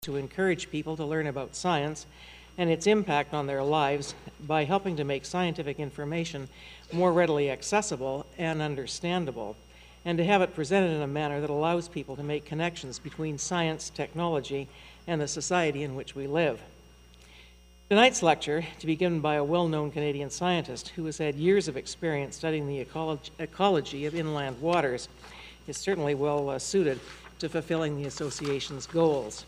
to encourage people to learn about science and its impact on their lives by helping to make scientific information more readily accessible and understandable, and to have it presented in a manner that allows people to make connections between science, technology, and the society in which we live. Tonight's lecture, to be given by a well-known Canadian scientist who has had years of experience studying the ecology of inland waters, is certainly well suited to fulfilling the association's goals.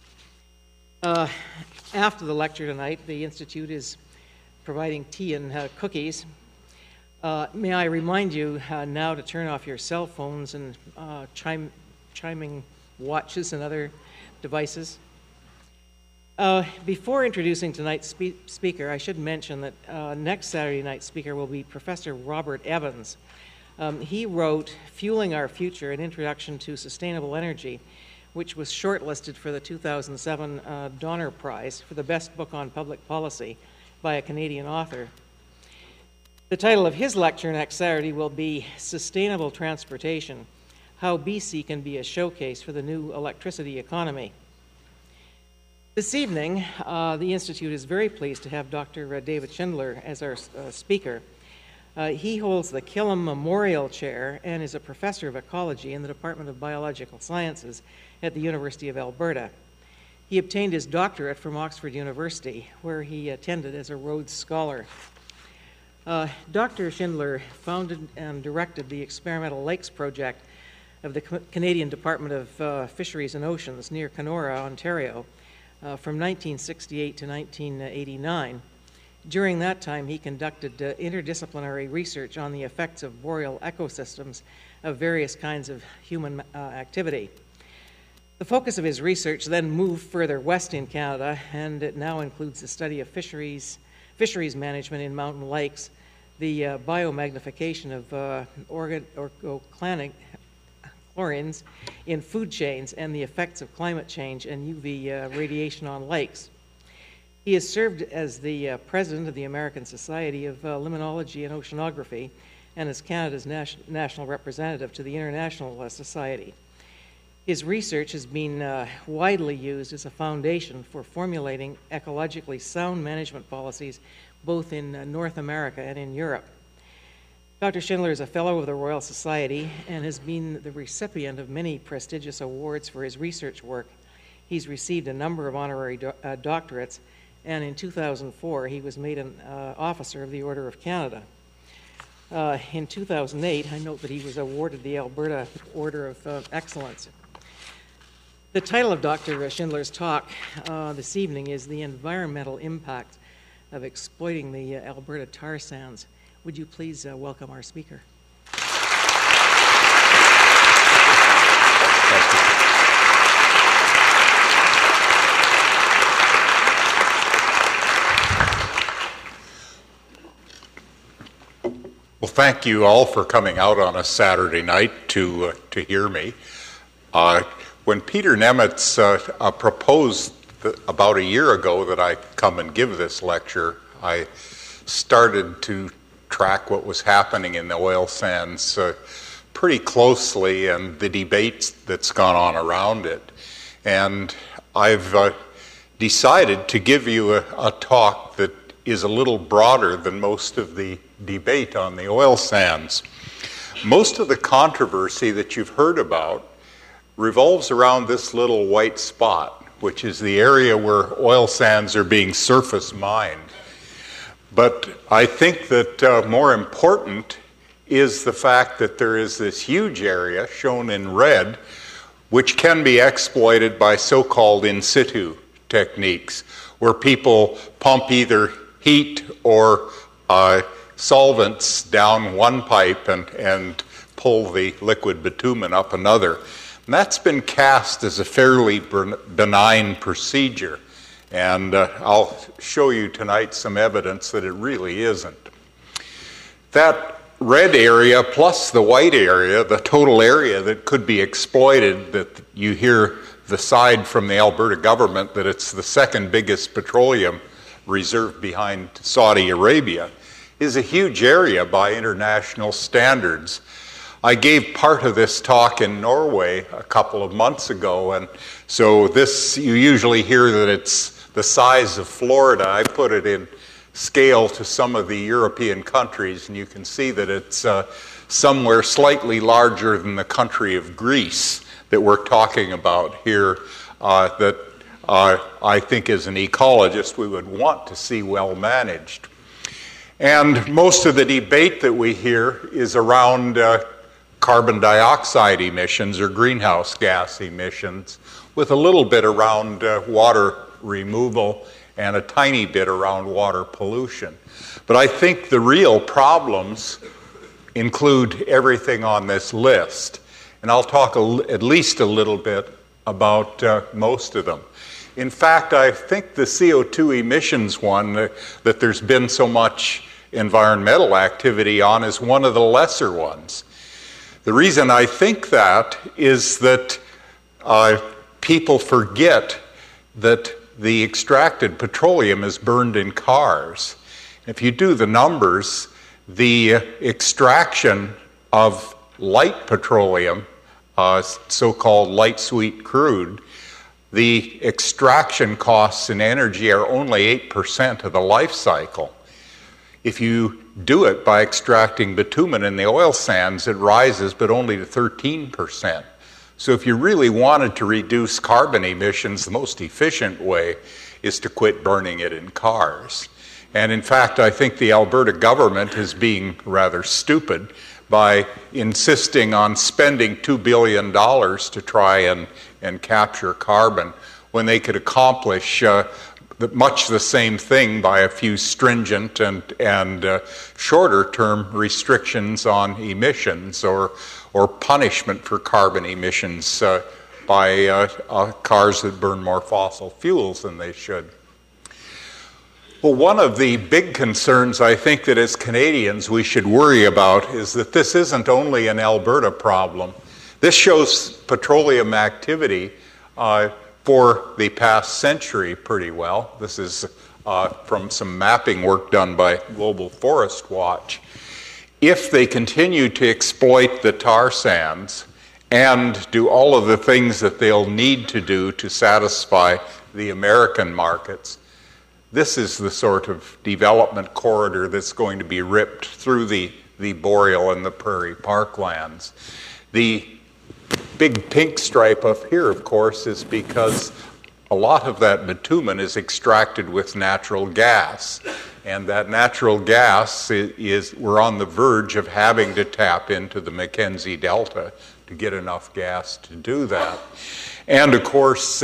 After the lecture tonight, the Institute is providing tea and cookies. May I remind you now to turn off your cell phones and chiming watches and other devices. Before introducing tonight's speaker, I should mention that next Saturday night's speaker will be Professor Robert Evans. He wrote Fueling Our Future, an Introduction to Sustainable Energy, which was shortlisted for the 2007 Donner Prize for the best book on public policy by a Canadian author. The title of his lecture next Saturday will be Sustainable Transportation, How BC Can Be a Showcase for the New Electricity Economy. This evening, the Institute is very pleased to have Dr. David Schindler as our speaker. He holds the Killam Memorial Chair and is a professor of ecology in the Department of Biological Sciences at the University of Alberta. He obtained his doctorate from Oxford University, where he attended as a Rhodes Scholar. Dr. Schindler founded and directed the Experimental Lakes Project of the Canadian Department of Fisheries and Oceans near Kenora, Ontario, from 1968 to 1989. During that time, he conducted interdisciplinary research on the effects of boreal ecosystems of various kinds of human activity. The focus of his research then moved further west in Canada, and it now includes the study of fisheries management in mountain lakes, the biomagnification of organochlorines in food chains, and the effects of climate change and UV radiation on lakes. He has served as the president of the American Society of Limnology and Oceanography and as Canada's national representative to the International Society. His research has been widely used as a foundation for formulating ecologically sound management policies both in North America and in Europe. Dr. Schindler is a Fellow of the Royal Society and has been the recipient of many prestigious awards for his research work. He's received a number of honorary doctorates, and in 2004 he was made an officer of the Order of Canada. In 2008, I note that he was awarded the Alberta Order of Excellence. The title of Dr. Schindler's talk this evening is The Environmental Impact of Exploiting the Alberta Tar Sands. Would you please welcome our speaker? Well, thank you all for coming out on a Saturday night to hear me. When Peter Nemitz proposed about a year ago that I come and give this lecture, I started to track what was happening in the oil sands pretty closely and the debates that's gone on around it. And I've decided to give you a talk that is a little broader than most of the debate on the oil sands. Most of the controversy that you've heard about revolves around this little white spot, which is the area where oil sands are being surface mined. But I think that more important is the fact that there is this huge area, shown in red, which can be exploited by so-called in situ techniques, where people pump either heat or solvents down one pipe and pull the liquid bitumen up another. And that's been cast as a fairly benign procedure. And I'll show you tonight some evidence that it really isn't. That red area plus the white area, the total area that could be exploited, that you hear the side from the Alberta government that it's the second biggest petroleum reserve behind Saudi Arabia, is a huge area by international standards. I gave part of this talk in Norway a couple of months ago, and so this, you usually hear that it's the size of Florida. I put it in scale to some of the European countries, and you can see that it's somewhere slightly larger than the country of Greece that we're talking about here, that I think as an ecologist we would want to see well managed. And most of the debate that we hear is around carbon dioxide emissions or greenhouse gas emissions, with a little bit around water removal and a tiny bit around water pollution. But I think the real problems include everything on this list. And I'll talk at least a little bit about most of them. In fact, I think the CO2 emissions one that there's been so much environmental activity on is one of the lesser ones. The reason I think that is that people forget that the extracted petroleum is burned in cars. If you do the numbers, the extraction of light petroleum, so-called light sweet crude, the extraction costs in energy are only 8% of the life cycle. If you do it by extracting bitumen in the oil sands, it rises, but only to 13%. So if you really wanted to reduce carbon emissions, the most efficient way is to quit burning it in cars. And in fact, I think the Alberta government is being rather stupid by insisting on spending $2 billion to try and capture carbon when they could accomplish much the same thing by a few stringent and shorter-term restrictions on emissions or punishment for carbon emissions by cars that burn more fossil fuels than they should. Well, one of the big concerns I think that as Canadians we should worry about is that this isn't only an Alberta problem. This shows petroleum activity for the past century pretty well. This is from some mapping work done by Global Forest Watch. If they continue to exploit the tar sands and do all of the things that they'll need to do to satisfy the American markets, this is the sort of development corridor that's going to be ripped through the boreal and the prairie parklands. The big pink stripe up here, of course, is because a lot of that bitumen is extracted with natural gas. And that natural gas we're on the verge of having to tap into the Mackenzie Delta to get enough gas to do that. And of course,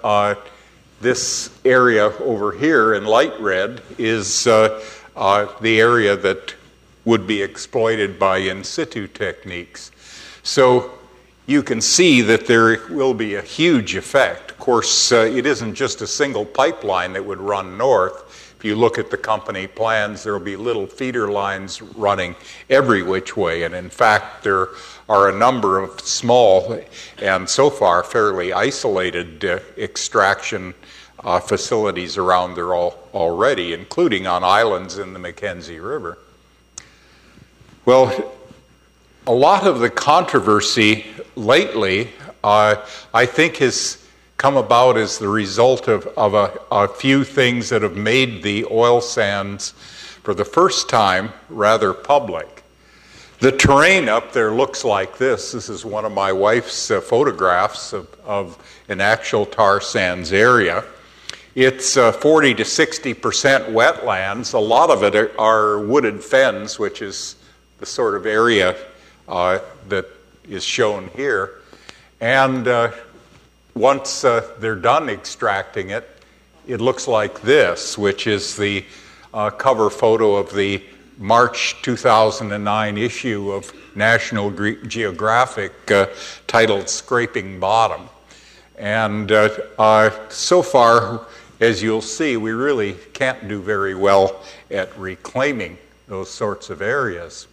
this area over here in light red is the area that would be exploited by in situ techniques. So you can see that there will be a huge effect. Of course, it isn't just a single pipeline that would run north. If you look at the company plans, there will be little feeder lines running every which way. And in fact, there are a number of small and so far fairly isolated extraction facilities around there already, including on islands in the Mackenzie River. Well, a lot of the controversy lately, I think, has come about as the result of a few things that have made the oil sands, for the first time, rather public. The terrain up there looks like this. This is one of my wife's photographs of an actual tar sands area. It's 40 to 60% wetlands. A lot of it are wooded fens, which is the sort of area that is shown here. And once they're done extracting it, it looks like this, which is the cover photo of the March 2009 issue of National Geographic titled Scraping Bottom. And so far, as you'll see, we really can't do very well at reclaiming those sorts of areas.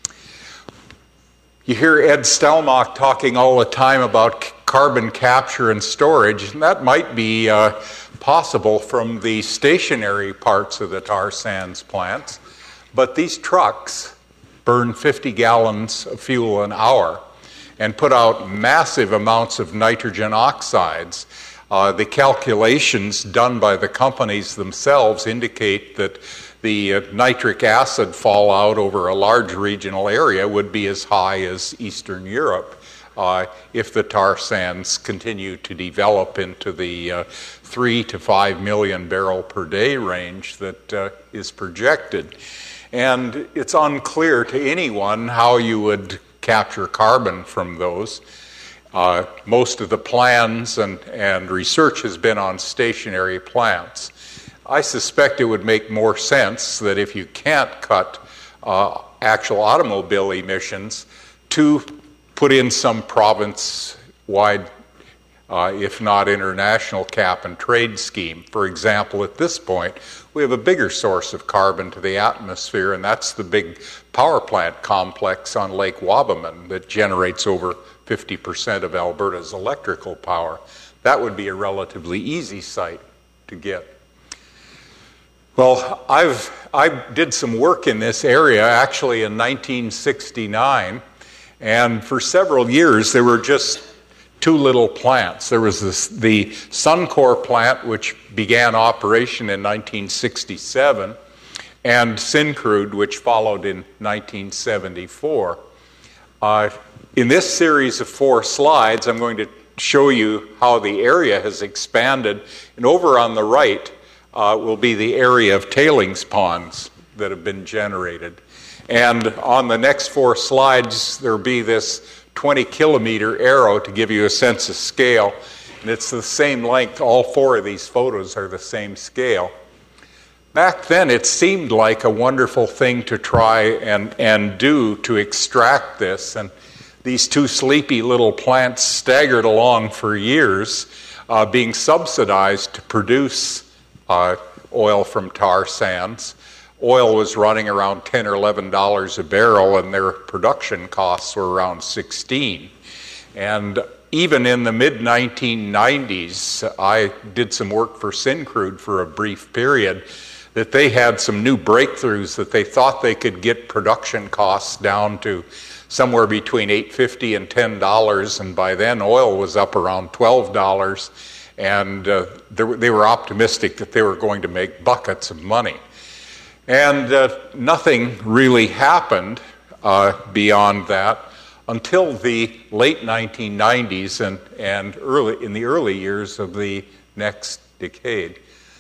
You hear Ed Stelmach talking all the time about carbon capture and storage, and that might be possible from the stationary parts of the tar sands plants, but these trucks burn 50 gallons of fuel an hour and put out massive amounts of nitrogen oxides. The calculations done by the companies themselves indicate that the nitric acid fallout over a large regional area would be as high as Eastern Europe if the tar sands continue to develop into the 3 to 5 million barrel per day range that is projected. And it's unclear to anyone how you would capture carbon from those. Most of the plans and research has been on stationary plants. I suspect it would make more sense that if you can't cut actual automobile emissions, to put in some province-wide, if not international, cap and trade scheme. For example, at this point, we have a bigger source of carbon to the atmosphere, and that's the big power plant complex on Lake Wabamun that generates over 50% of Alberta's electrical power. That would be a relatively easy site to get. Well, I did some work in this area actually in 1969, and for several years there were just two little plants. There was the Suncor plant, which began operation in 1967, and Syncrude, which followed in 1974. In this series of 4 slides, I'm going to show you how the area has expanded, and over on the right will be the area of tailings ponds that have been generated. And on the next 4 slides, there'll be this 20-kilometer arrow to give you a sense of scale, and it's the same length. All 4 of these photos are the same scale. Back then, it seemed like a wonderful thing to try and do to extract this, and these 2 sleepy little plants staggered along for years, being subsidized to produce oil from tar sands. Oil was running around $10 or $11 a barrel, and their production costs were around $16. And even in the mid-1990s, I did some work for Syncrude for a brief period, that they had some new breakthroughs that they thought they could get production costs down to somewhere between $8.50 and $10, and by then oil was up around $12, and they were optimistic that they were going to make buckets of money. And nothing really happened beyond that until the late 1990s and in the early years of the next decade.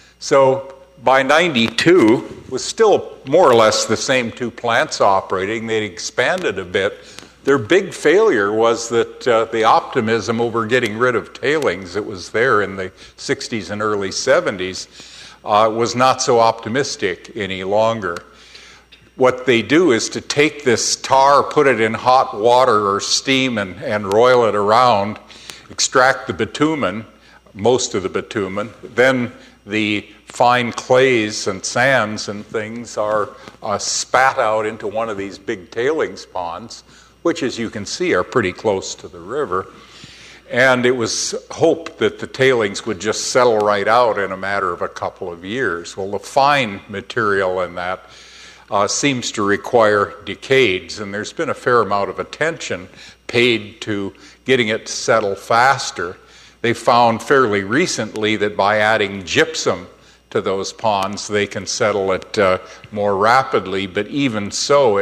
So by 92, it was still more or less the same 2 plants operating. They'd expanded a bit. Their big failure was that the optimism over getting rid of tailings that was there in the 60s and early 70s was not so optimistic any longer. What they do is to take this tar, put it in hot water or steam and roil it around, extract the bitumen, most of the bitumen, then the fine clays and sands and things are spat out into one of these big tailings ponds, which, as you can see, are pretty close to the river. And it was hoped that the tailings would just settle right out in a matter of a couple of years. Well, the fine material in that seems to require decades, and there's been a fair amount of attention paid to getting it to settle faster. They found fairly recently that by adding gypsum to those ponds, they can settle it more rapidly, but even so,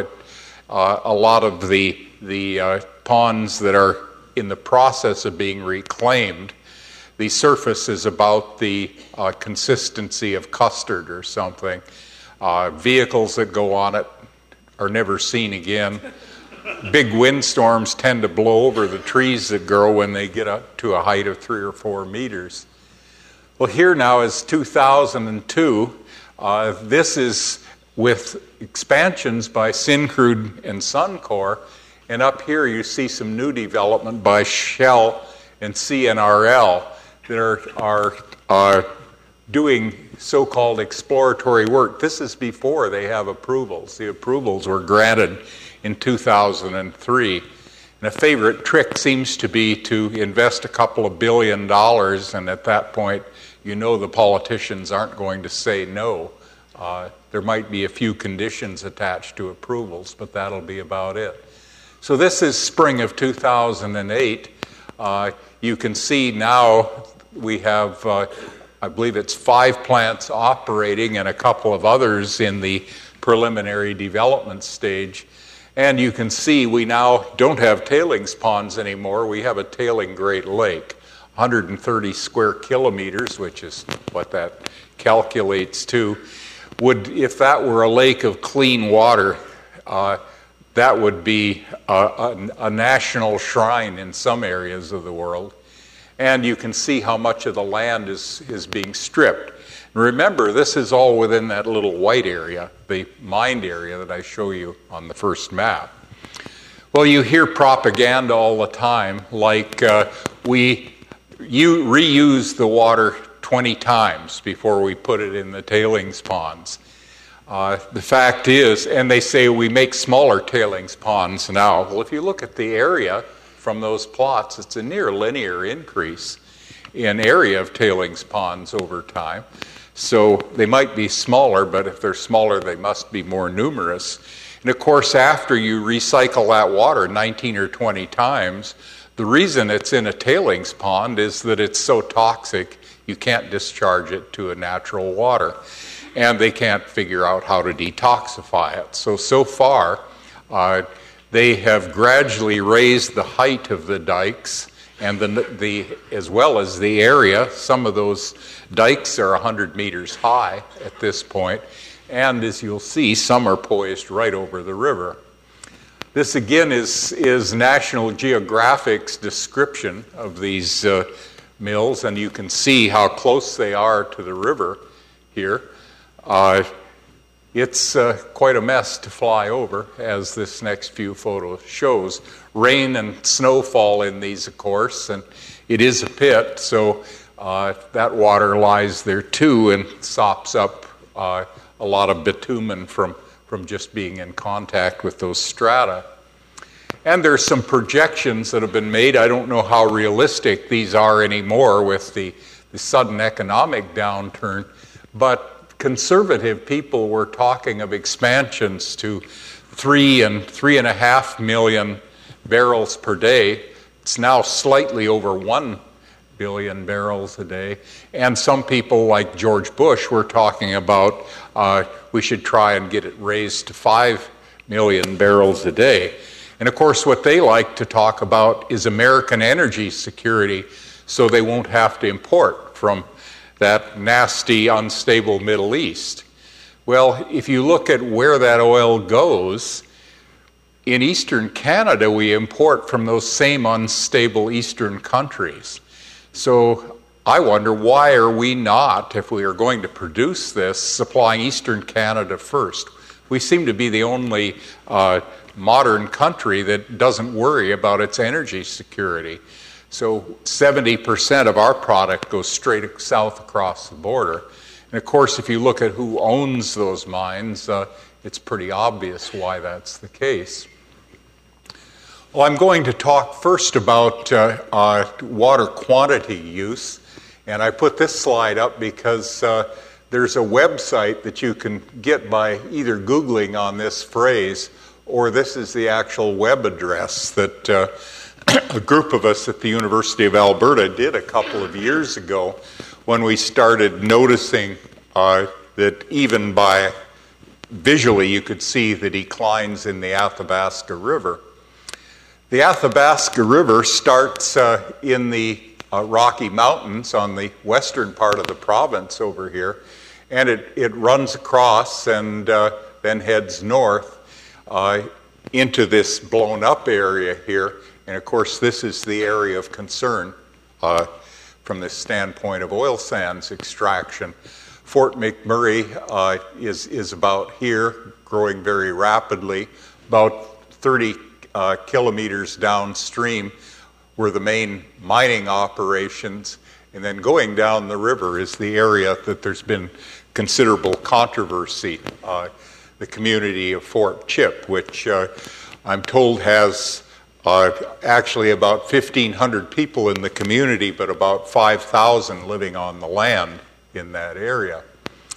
a lot of the ponds that are in the process of being reclaimed, the surface is about the consistency of custard or something. Vehicles that go on it are never seen again. Big windstorms tend to blow over the trees that grow when they get up to a height of 3 or 4 meters. Well, here now is 2002. This is with expansions by Syncrude and Suncor. And up here you see some new development by Shell and CNRL that are doing so-called exploratory work. This is before they have approvals. The approvals were granted in 2003. And a favorite trick seems to be to invest a couple of $1 billion, and at that point, you know the politicians aren't going to say no There might be a few conditions attached to approvals, but that'll be about it. So this is spring of 2008. You can see now we have, I believe it's 5 plants operating and a couple of others in the preliminary development stage. And you can see we now don't have tailings ponds anymore. We have a tailing Great Lake, 130 square kilometers, which is what that calculates to. If that were a lake of clean water, that would be a national shrine in some areas of the world. And you can see how much of the land is being stripped. And remember, this is all within that little white area, the mined area that I show you on the first map. Well, you hear propaganda all the time, like you reuse the water 20 times before we put it in the tailings ponds. The fact is, and they say we make smaller tailings ponds now. Well, if you look at the area from those plots, it's a near linear increase in area of tailings ponds over time. So they might be smaller, but if they're smaller, they must be more numerous. And of course, after you recycle that water 19 or 20 times, the reason it's in a tailings pond is that it's so toxic, you can't discharge it to a natural water. And they can't figure out how to detoxify it. So far, they have gradually raised the height of the dikes and as well as the area. Some of those dikes are 100 meters high at this point, and as you'll see, some are poised right over the river. This again is National Geographic's description of these mills, and you can see how close they are to the river here. It's quite a mess to fly over, as this next few photos shows. Rain and snowfall in these, of course, and it is a pit, so that water lies there too and sops up a lot of bitumen from just being in contact with those strata. And there's some projections that have been made. I don't know how realistic these are anymore with the sudden economic downturn, but conservative people were talking of expansions to 3 and 3.5 million barrels per day. It's now slightly over 1 billion barrels a day. And some people like George Bush were talking about we should try and get it raised to 5 million barrels a day. And of course, what they like to talk about is American energy security, so they won't have to import from that nasty, unstable Middle East. Well, if you look at where that oil goes, in eastern Canada, we import from those same unstable eastern countries. So I wonder, why are we not, if we are going to produce this, supplying eastern Canada first? We seem to be the only modern country that doesn't worry about its energy security. So 70% of our product goes straight south across the border. And of course, if you look at who owns those mines, it's pretty obvious why that's the case. Well, I'm going to talk first about water quantity use. And I put this slide up because there's a website that you can get by either Googling on this phrase, or this is the actual web address that a group of us at the University of Alberta did a couple of years ago when we started noticing that even by visually you could see the declines in the Athabasca River. The Athabasca River starts in the Rocky Mountains on the western part of the province over here, and it runs across and then heads north into this blown up area here. And of course, this is the area of concern from the standpoint of oil sands extraction. Fort McMurray is about here, growing very rapidly. About 30 kilometers downstream were the main mining operations. And then going down the river is the area that there's been considerable controversy. The community of Fort Chip, which I'm told has actually about 1,500 people in the community, but about 5,000 living on the land in that area.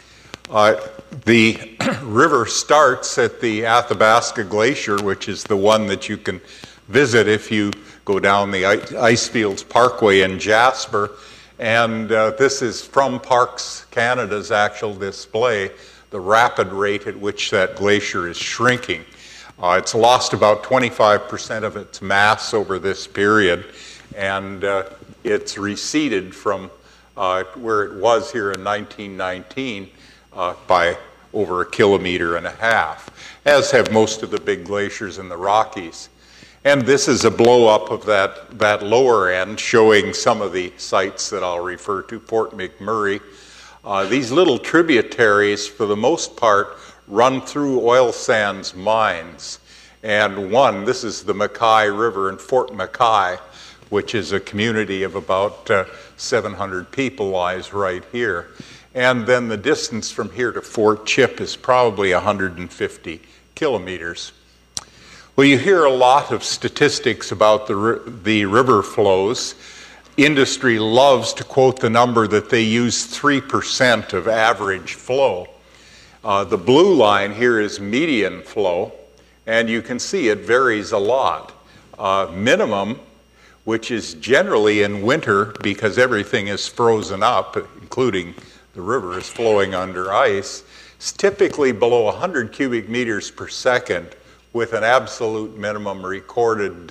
The river starts at the Athabasca Glacier, which is the one that you can visit if you go down the Icefields Parkway in Jasper. And this is from Parks Canada's actual display, the rapid rate at which that glacier is shrinking. It's lost about 25% of its mass over this period, and it's receded from where it was here in 1919 by over 1.5 kilometers, as have most of the big glaciers in the Rockies. And this is a blow-up of that lower end, showing some of the sites that I'll refer to, Fort McMurray. These little tributaries, for the most part, run through oil sands mines. And this is the Mackay River in Fort Mackay, which is a community of about 700 people, lies right here. And then the distance from here to Fort Chip is probably 150 kilometers. Well, you hear a lot of statistics about the river flows. Industry loves to quote the number that they use 3% of average flow. The blue line here is median flow, and you can see it varies a lot. Minimum, which is generally in winter because everything is frozen up, including the river is flowing under ice, is typically below 100 cubic meters per second, with an absolute minimum recorded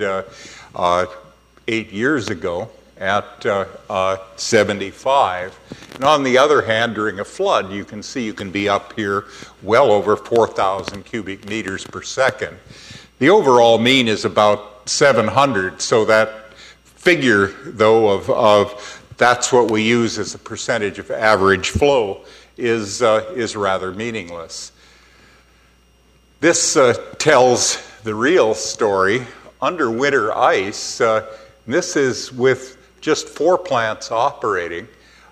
8 years ago at 75. And on the other hand, during a flood, you can see you can be up here well over 4,000 cubic meters per second. The overall mean is about 700, so that figure, though, of that's what we use as a percentage of average flow is rather meaningless. This tells the real story. Under winter ice, this is with just 4 plants operating,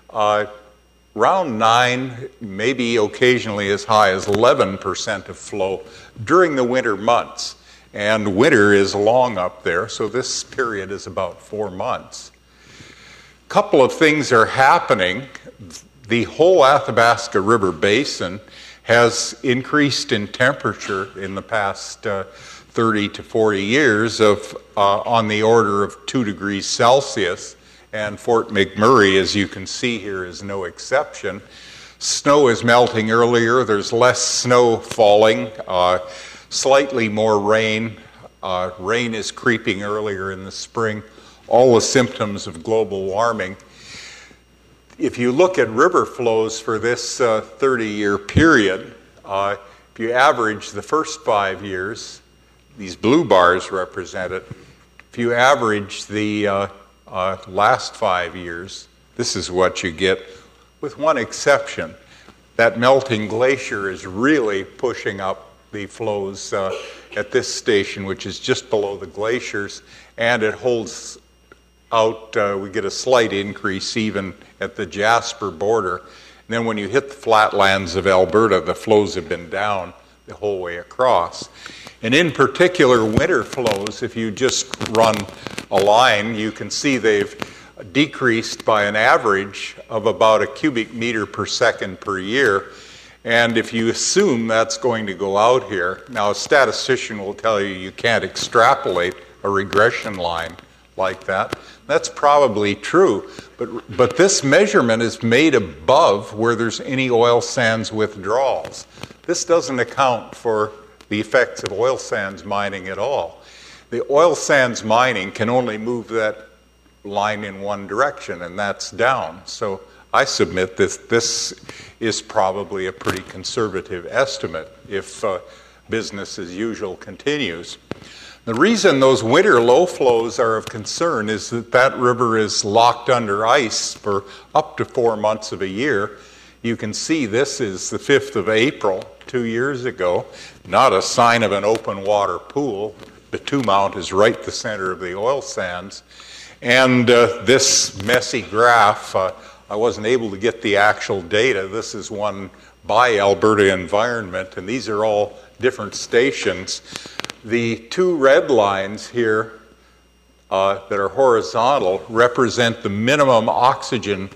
around 9, maybe occasionally as high as 11% of flow during the winter months. And winter is long up there, so this period is about 4 months. A couple of things are happening. The whole Athabasca River Basin has increased in temperature in the past 30 to 40 years on the order of 2 degrees Celsius, and Fort McMurray, as you can see here, is no exception. Snow is melting earlier, there's less snow falling, slightly more rain. Rain is creeping earlier in the spring, all the symptoms of global warming. If you look at river flows for this 30-year period, if you average the first 5 years, these blue bars represent it. If you average the last 5 years, this is what you get, with one exception. That melting glacier is really pushing up the flows at this station, which is just below the glaciers, and it holds out. We get a slight increase even at the Jasper border. And then when you hit the flatlands of Alberta, the flows have been down the whole way across. And in particular, winter flows, if you just run a line, you can see they've decreased by an average of about 1 cubic meter per second per year. And if you assume that's going to go out here, now a statistician will tell you you can't extrapolate a regression line like that. That's probably true, but this measurement is made above where there's any oil sands withdrawals. This doesn't account for the effects of oil sands mining at all. The oil sands mining can only move that line in one direction, and that's down. So I submit this is probably a pretty conservative estimate if business as usual continues. The reason those winter low flows are of concern is that river is locked under ice for up to 4 months of a year. You can see this is the 5th of April, 2 years ago. Not a sign of an open water pool. The Two-Mount is right the center of the oil sands. And this messy graph, I wasn't able to get the actual data. This is one by Alberta Environment, and these are all different stations. The 2 red lines here that are horizontal represent the minimum oxygen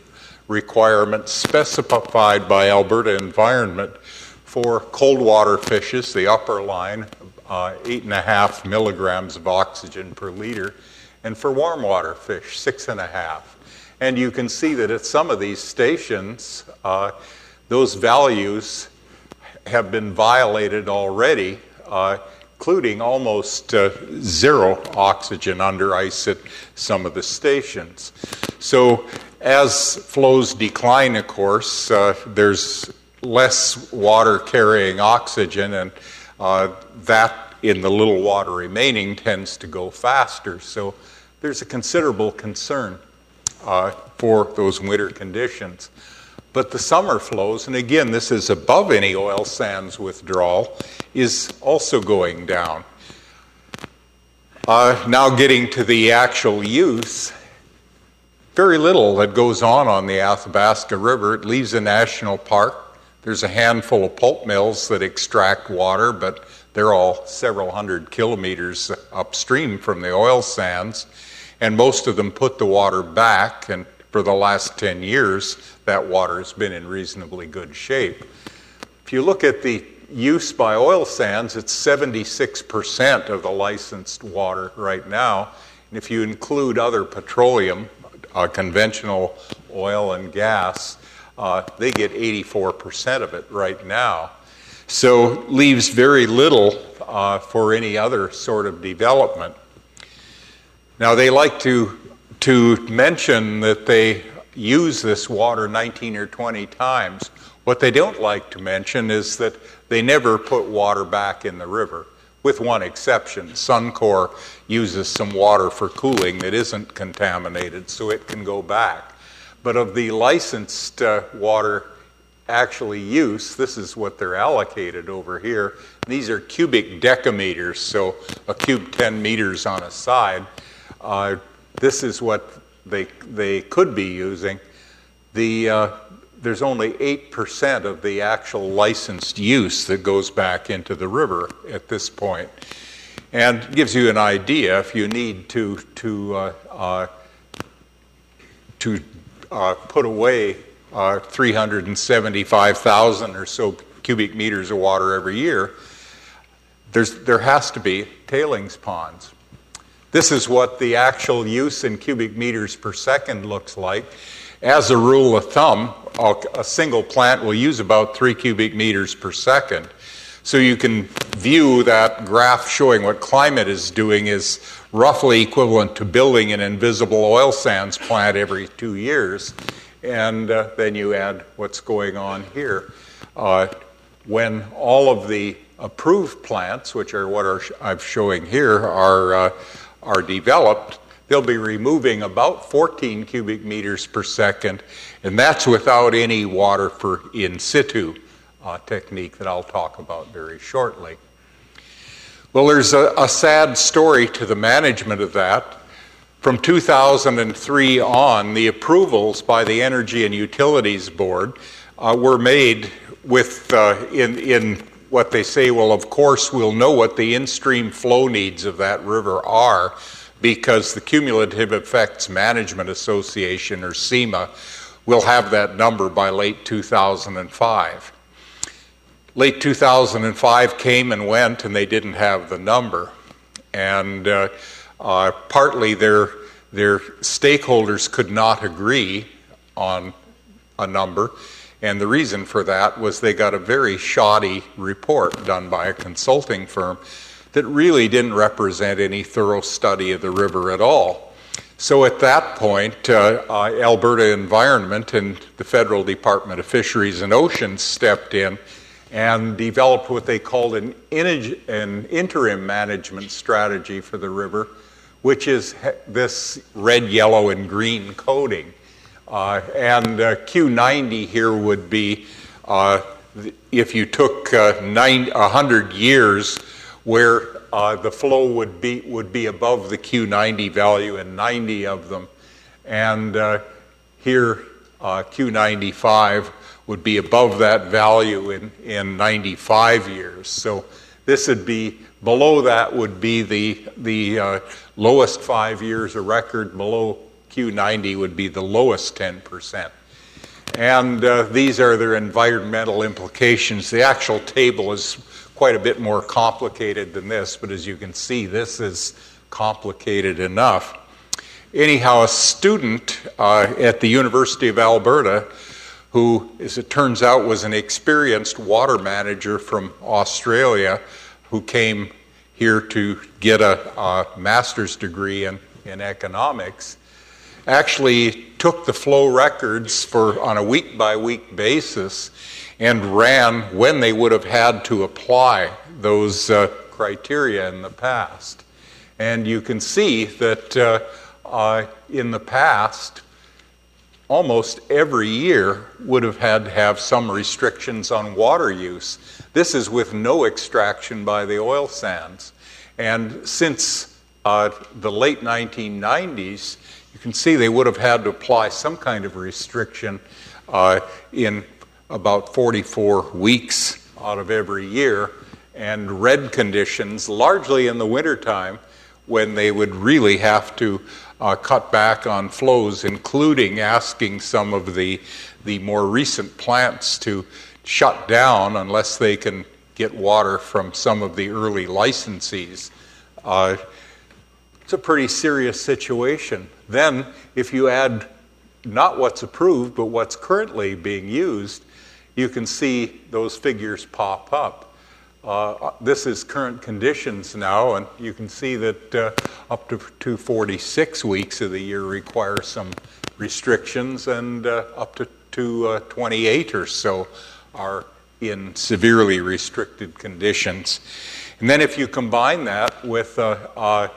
requirements specified by Alberta Environment for cold water fishes, the upper line, 8.5 milligrams of oxygen per liter, and for warm water fish, 6.5. And you can see that at some of these stations, those values have been violated already, including almost zero oxygen under ice at some of the stations. So as flows decline, of course, there's less water carrying oxygen, and that in the little water remaining tends to go faster. So there's a considerable concern for those winter conditions. But the summer flows, and again, this is above any oil sands withdrawal, is also going down. Now getting to the actual use, very little that goes on the Athabasca River. It leaves a national park. There's a handful of pulp mills that extract water, but they're all several hundred kilometers upstream from the oil sands, and most of them put the water back, and for the last 10 years, that water has been in reasonably good shape. If you look at the use by oil sands, it's 76% of the licensed water right now, and if you include other petroleum, conventional oil and gas, they get 84% of it right now. So leaves very little for any other sort of development. Now they like to mention that they use this water 19 or 20 times. What they don't like to mention is that they never put water back in the river, with one exception. Suncor uses some water for cooling that isn't contaminated, so it can go back. But of the licensed water actually use, this is what they're allocated over here. These are cubic decameters, so a cube 10 meters on a side. This is what they could be using. There's only 8% of the actual licensed use that goes back into the river at this point. And gives you an idea if you need to put away 375,000 or so cubic meters of water every year, there has to be tailings ponds. This is what the actual use in cubic meters per second looks like. As a rule of thumb, a single plant will use about 3 cubic meters per second. So you can view that graph showing what climate is doing is roughly equivalent to building an invisible oil sands plant every 2 years. And then you add what's going on here. When all of the approved plants, which are what I'm showing here, are developed, they'll be removing about 14 cubic meters per second, and that's without any water for in situ technique that I'll talk about very shortly. Well, there's a sad story to the management of that. From 2003 on, the approvals by the Energy and Utilities Board were made with, in what they say, well, of course, we'll know what the in-stream flow needs of that river are, because the Cumulative Effects Management Association, or CEMA, will have that number by late 2005. Late 2005 came and went, and they didn't have the number. And partly their stakeholders could not agree on a number, and the reason for that was they got a very shoddy report done by a consulting firm that really didn't represent any thorough study of the river at all. So at that point, Alberta Environment and the Federal Department of Fisheries and Oceans stepped in and developed what they called an interim management strategy for the river, which is this red, yellow, and green coding. And Q90 here would be, if you took 100 years where the flow would be above the Q90 value in 90 of them, and here Q95 would be above that value in 95 years. So this would be, below that would be the lowest 5 years of record, below Q90 would be the lowest 10%. And these are their environmental implications. The actual table is quite a bit more complicated than this, but as you can see, this is complicated enough. Anyhow, a student at the University of Alberta, who, as it turns out, was an experienced water manager from Australia, who came here to get a master's degree in economics, actually took the flow records on a week-by-week basis and ran when they would have had to apply those criteria in the past. And you can see that in the past, almost every year would have had to have some restrictions on water use. This is with no extraction by the oil sands. And since the late 1990s, you can see they would have had to apply some kind of restriction in about 44 weeks out of every year, and red conditions, largely in the wintertime, when they would really have to cut back on flows, including asking some of the more recent plants to shut down unless they can get water from some of the early licensees. It's a pretty serious situation. Then, if you add not what's approved, but what's currently being used, you can see those figures pop up. This is current conditions now, and you can see that up to 46 weeks of the year require some restrictions, and up to 28 or so are in severely restricted conditions. And then if you combine that with a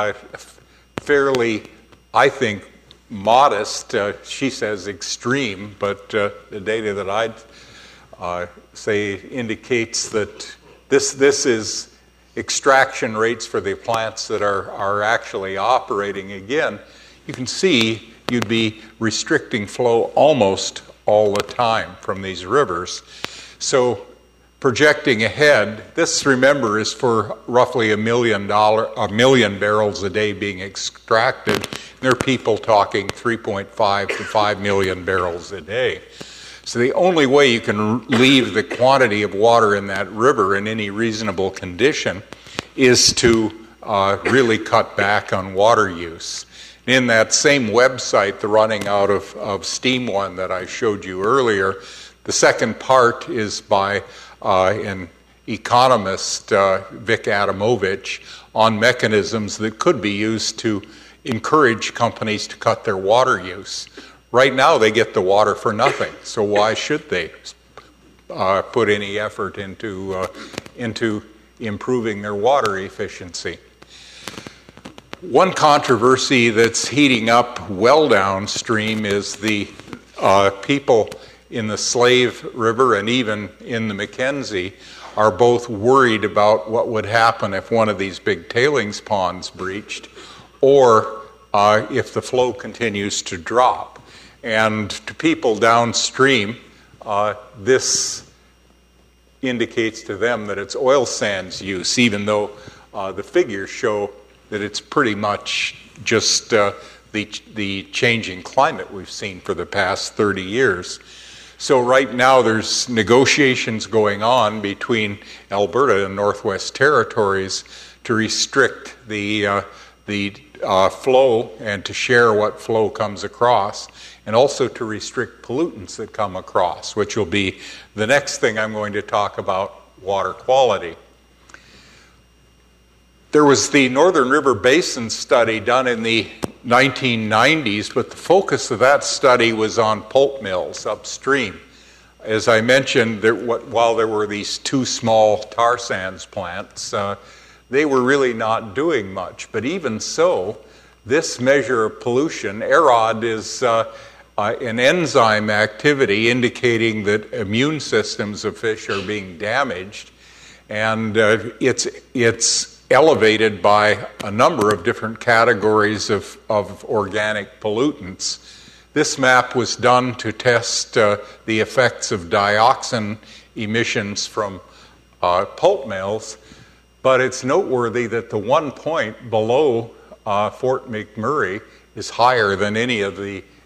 fairly, I think, modest, she says extreme, but the data that I'd say indicates that this is extraction rates for the plants that are actually operating. Again, you can see you'd be restricting flow almost all the time from these rivers. So projecting ahead, this, remember, is for roughly a million barrels a day being extracted. There are people talking 3.5 to 5 million barrels a day. So the only way you can leave the quantity of water in that river in any reasonable condition is to really cut back on water use. In that same website, the running out of steam one that I showed you earlier, the second part is by an economist, Vic Adamovich, on mechanisms that could be used to encourage companies to cut their water use. Right now, they get the water for nothing, so why should they put any effort into improving their water efficiency? One controversy that's heating up well downstream is the people in the Slave River and even in the Mackenzie are both worried about what would happen if one of these big tailings ponds breached, or if the flow continues to drop. And to people downstream, this indicates to them that it's oil sands use, even though the figures show that it's pretty much just the changing climate we've seen for the past 30 years. So right now there's negotiations going on between Alberta and Northwest Territories to restrict the flow and to share what flow comes across, and also to restrict pollutants that come across, which will be the next thing I'm going to talk about, water quality. There was the Northern River Basin study done in the 1990s, but the focus of that study was on pulp mills upstream. As I mentioned, while there were these two small tar sands plants, they were really not doing much. But even so, this measure of pollution, AROD, is an enzyme activity indicating that immune systems of fish are being damaged, and it's elevated by a number of different categories of organic pollutants. This map was done to test the effects of dioxin emissions from pulp mills, but it's noteworthy that the one point below Fort McMurray is higher than any of the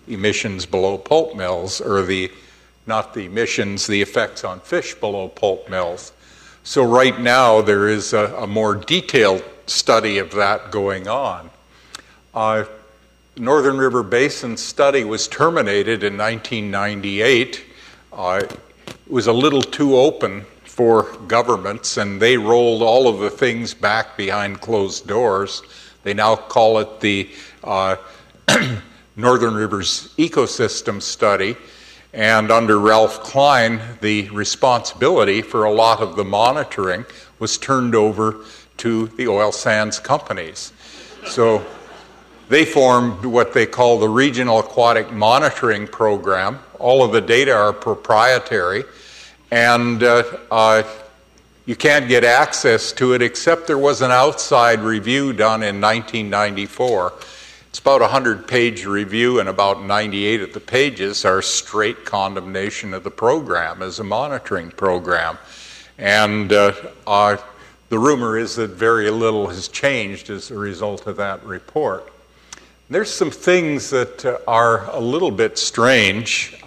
emissions below pulp mills, or not the emissions, the effects on fish below pulp mills. So right now there is a more detailed study of that going on. Northern River Basin study was terminated in 1998. It was a little too open for governments, and they rolled all of the things back behind closed doors. They now call it the Northern Rivers Ecosystem Study, and under Ralph Klein, the responsibility for a lot of the monitoring was turned over to the oil sands companies. So they formed what they call the Regional Aquatic Monitoring Program. All of the data are proprietary, and you can't get access to it except there was an outside review done in 1994. It's about a 100-page review, and about 98 of the pages are straight condemnation of the program as a monitoring program. And the rumor is that very little has changed as a result of that report. There's some things that are a little bit strange.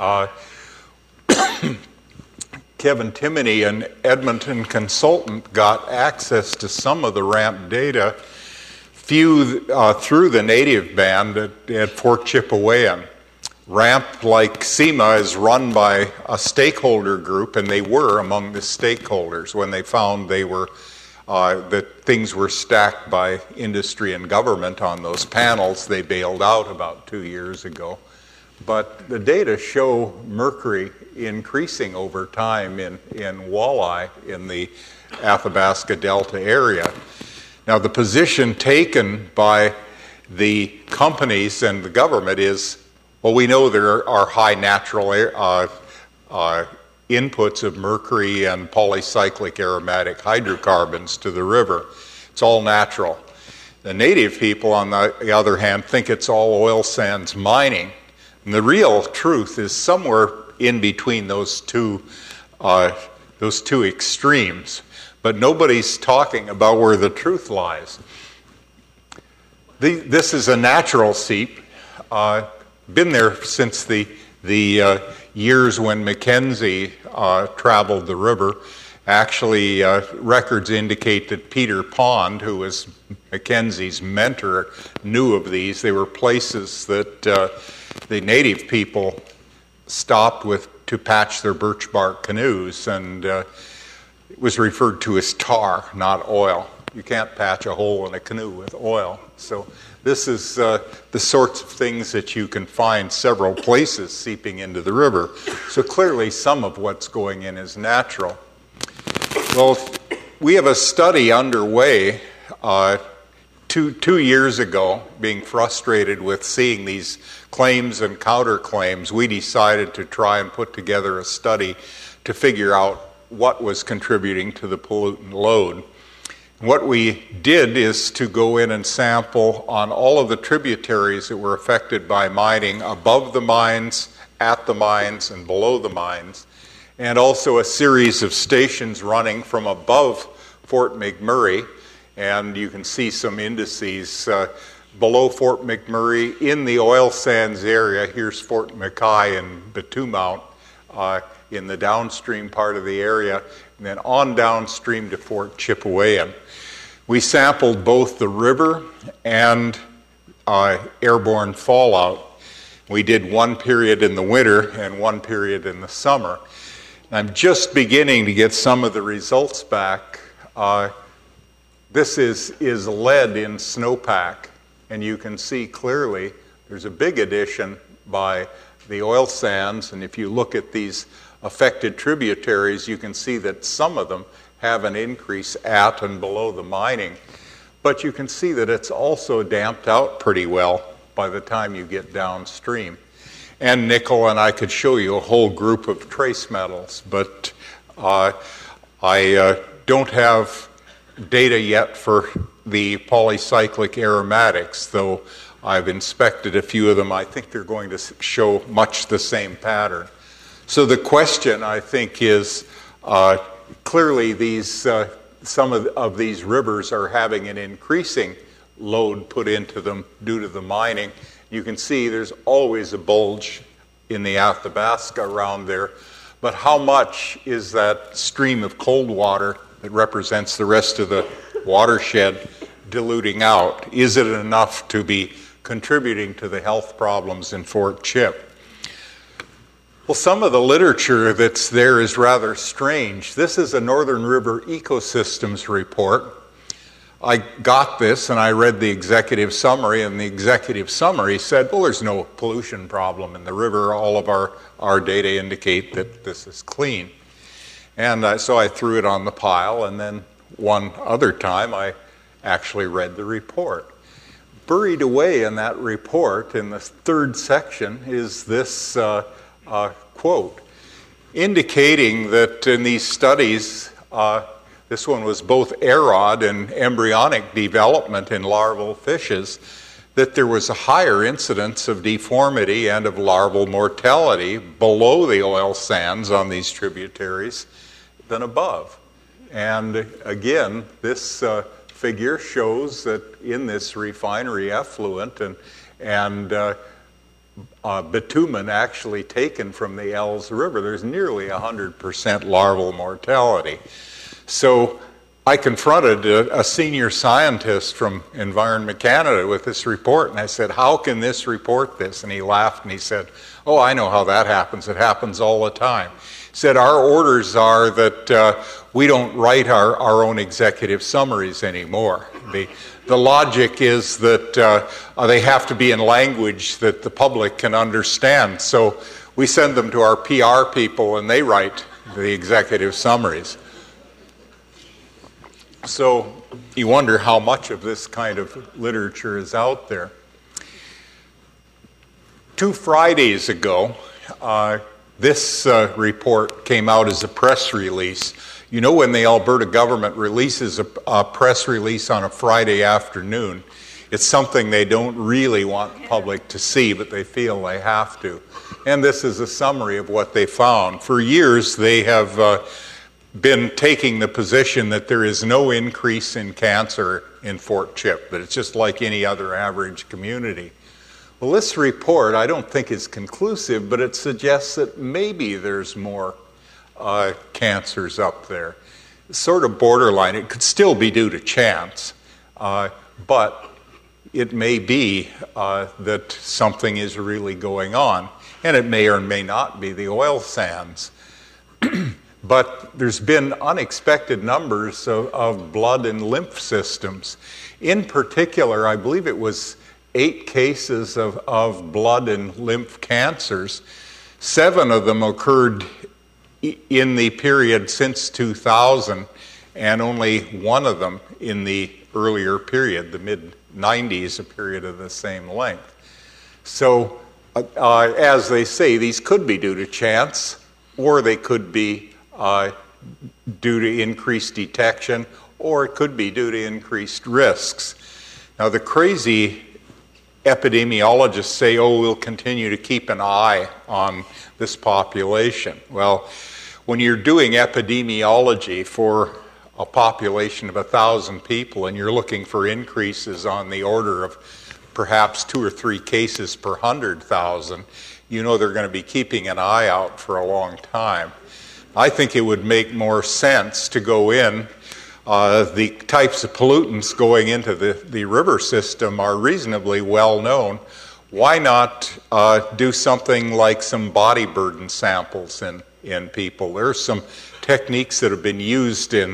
Kevin Timoney, an Edmonton consultant, got access to some of the ramp data through the native band at Fort Chipewyan. Ramp, like SEMA, is run by a stakeholder group, and they were among the stakeholders when they found they were that things were stacked by industry and government on those panels. They bailed out about 2 years ago. But the data show mercury increasing over time in walleye in the Athabasca Delta area. Now, the position taken by the companies and the government is, well, we know there are high natural inputs of mercury and polycyclic aromatic hydrocarbons to the river. It's all natural. The native people, on the other hand, think it's all oil sands mining. And the real truth is somewhere in between those two extremes. But nobody's talking about where the truth lies. This is a natural seep. Been there since the years when Mackenzie traveled the river. Actually, records indicate that Peter Pond, who was Mackenzie's mentor, knew of these. They were places that the native people stopped to patch their birch bark canoes, and it was referred to as tar, not oil. You can't patch a hole in a canoe with oil. So this is the sorts of things that you can find several places seeping into the river. So clearly some of what's going in is natural. Well, we have a study underway 2 years ago. Being frustrated with seeing these claims and counterclaims, we decided to try and put together a study to figure out what was contributing to the pollutant load. What we did is to go in and sample on all of the tributaries that were affected by mining above the mines, at the mines, and below the mines, and also a series of stations running from above Fort McMurray. And you can see some indices below Fort McMurray in the oil sands area. Here's Fort Mackay and Batumount in the downstream part of the area, and then on downstream to Fort Chipewyan. We sampled both the river and airborne fallout. We did one period in the winter and one period in the summer. I'm just beginning to get some of the results back. This is lead in snowpack, and you can see clearly there's a big addition by the oil sands, and if you look at these affected tributaries, you can see that some of them have an increase at and below the mining. But you can see that it's also damped out pretty well by the time you get downstream. And nickel, and I could show you a whole group of trace metals, but I don't have data yet for the polycyclic aromatics, though I've inspected a few of them. I think they're going to show much the same pattern. So the question, I think, is clearly these some of these rivers are having an increasing load put into them due to the mining, You can see there's always a bulge in the Athabasca around there. But how much is that stream of cold water that represents the rest of the watershed diluting out? Is it enough to be contributing to the health problems in Fort Chip? Well, some of the literature that's there is rather strange. This is a Northern River Ecosystems report. I got this and I read the executive summary, and the executive summary said, well, there's no pollution problem in the river. All of our data indicate that this is clean. And so I threw it on the pile, and then one other time I actually read the report. Buried away in that report, in the third section, is this quote, indicating that in these studies, this one was both aerod and embryonic development in larval fishes, that there was a higher incidence of deformity and of larval mortality below the oil sands on these tributaries than above. And again, this figure shows that in this refinery effluent and bitumen actually taken from the Ells River, there's nearly 100% larval mortality. So I confronted a senior scientist from Environment Canada with this report, and I said, how can this report this? And he laughed and he said, oh, I know how that happens. It happens all the time. He said, our orders are that we don't write our own executive summaries anymore. The logic is that they have to be in language that the public can understand. So we send them to our PR people and they write the executive summaries. So you wonder how much of this kind of literature is out there. 2 Fridays ago, this report came out as a press release. You know, when the Alberta government releases a press release on a Friday afternoon, it's something they don't really want the public to see, but they feel they have to. And this is a summary of what they found. For years, they have been taking the position that there is no increase in cancer in Fort Chip, that it's just like any other average community. Well, this report I don't think is conclusive, but it suggests that maybe there's more cancers up there. It's sort of borderline. It could still be due to chance, but it may be that something is really going on, and it may or may not be the oil sands. But there's been unexpected numbers of blood and lymph systems. In particular, I believe it was 8 cases of blood and lymph cancers. 7 of them occurred in the period since 2000, and only 1 of them in the earlier period, the mid-90s, a period of the same length. So, as they say, these could be due to chance, or they could be due to increased detection, or it could be due to increased risks. Now, the crazy epidemiologists say, oh, we'll continue to keep an eye on this population. Well, when you're doing epidemiology for a population of 1,000 people and you're looking for increases on the order of perhaps 2 or 3 cases per 100,000, you know they're going to be keeping an eye out for a long time. I think it would make more sense to go in. The types of pollutants going into the river system are reasonably well known. Why not do something like some body burden samples in people? There are some techniques that have been used in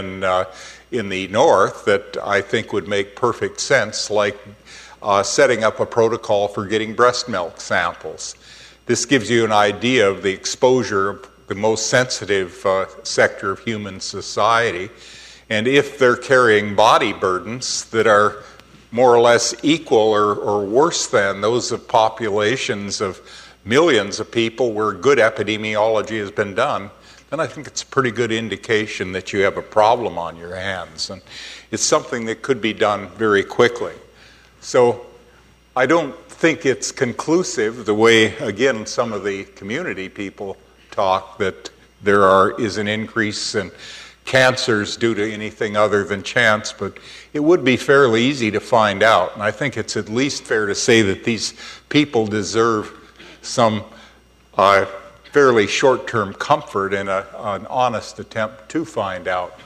the north that I think would make perfect sense, like setting up a protocol for getting breast milk samples. This gives you an idea of the exposure of the most sensitive sector of human society. And if they're carrying body burdens that are more or less equal or worse than those of populations of millions of people where good epidemiology has been done, then I think it's a pretty good indication that you have a problem on your hands. And it's something that could be done very quickly. So I don't think it's conclusive the way, again, some of the community people talk, that there is an increase in cancers due to anything other than chance, but it would be fairly easy to find out. And I think it's at least fair to say that these people deserve some fairly short-term comfort in an honest attempt to find out.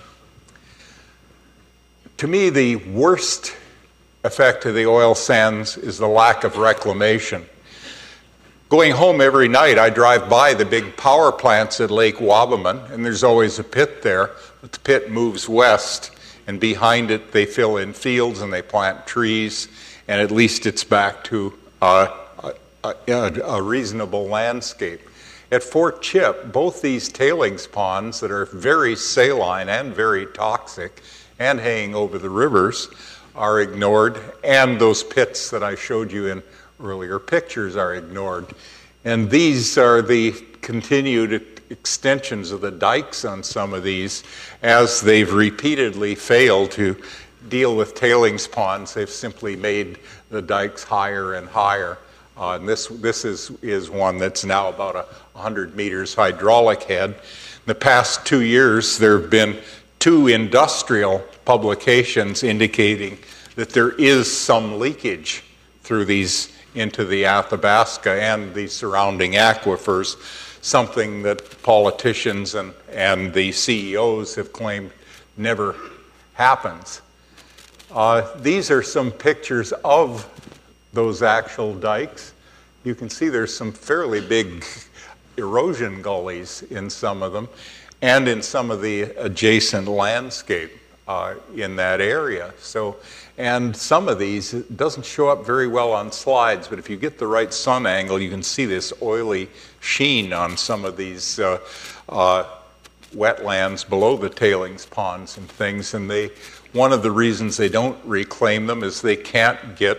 To me, the worst effect of the oil sands is the lack of reclamation. Going home every night, I drive by the big power plants at Lake Wabamun, and there's always a pit there, but the pit moves west, and behind it they fill in fields and they plant trees, and at least it's back to a reasonable landscape. At Fort Chip, both these tailings ponds that are very saline and very toxic and hanging over the rivers are ignored, and those pits that I showed you in earlier pictures are ignored. And these are the continued extensions of the dikes on some of these. As they've repeatedly failed to deal with tailings ponds, they've simply made the dikes higher and higher. And this is one that's now about 100 meters hydraulic head. In the past 2 years, there have been 2 industrial publications indicating that there is some leakage through these into the Athabasca and the surrounding aquifers, something that politicians and the CEOs have claimed never happens. These are some pictures of those actual dikes. You can see there's some fairly big erosion gullies in some of them and in some of the adjacent landscape in that area. And some of these, it doesn't show up very well on slides, but if you get the right sun angle, you can see this oily sheen on some of these wetlands below the tailings ponds and things. And one of the reasons they don't reclaim them is they can't get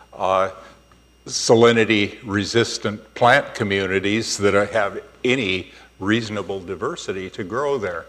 salinity-resistant plant communities that have any reasonable diversity to grow there.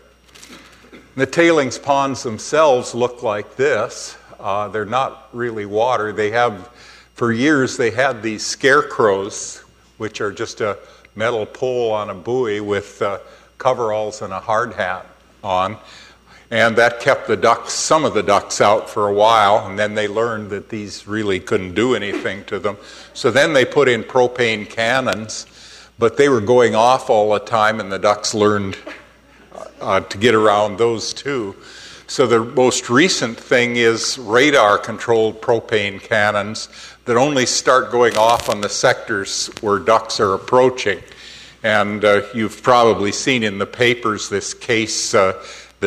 The tailings ponds themselves look like this. They're not really water. For years, they had these scarecrows, which are just a metal pole on a buoy with coveralls and a hard hat on. And that kept some of the ducks out for a while, and then they learned that these really couldn't do anything to them. So then they put in propane cannons, but they were going off all the time, and the ducks learned to get around those too. So the most recent thing is radar-controlled propane cannons that only start going off on the sectors where ducks are approaching. And you've probably seen in the papers this case that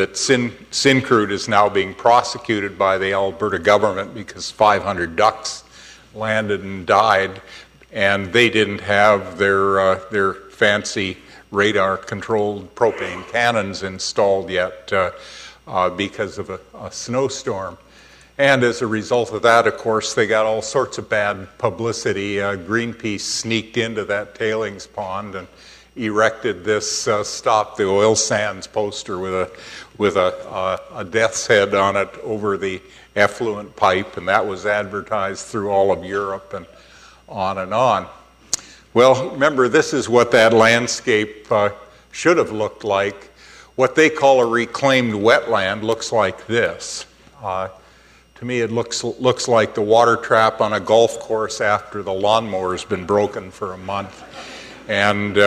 Syncrude is now being prosecuted by the Alberta government because 500 ducks landed and died, and they didn't have their fancy radar-controlled propane cannons installed yet because of a snowstorm. And as a result of that, of course, they got all sorts of bad publicity. Greenpeace sneaked into that tailings pond and erected this "Stop the Oil Sands" poster with a death's head on it over the effluent pipe, and that was advertised through all of Europe and on and on. Well, remember, this is what that landscape should have looked like. What they call a reclaimed wetland looks like this. To me, it looks like the water trap on a golf course after the lawnmower's been broken for a month. And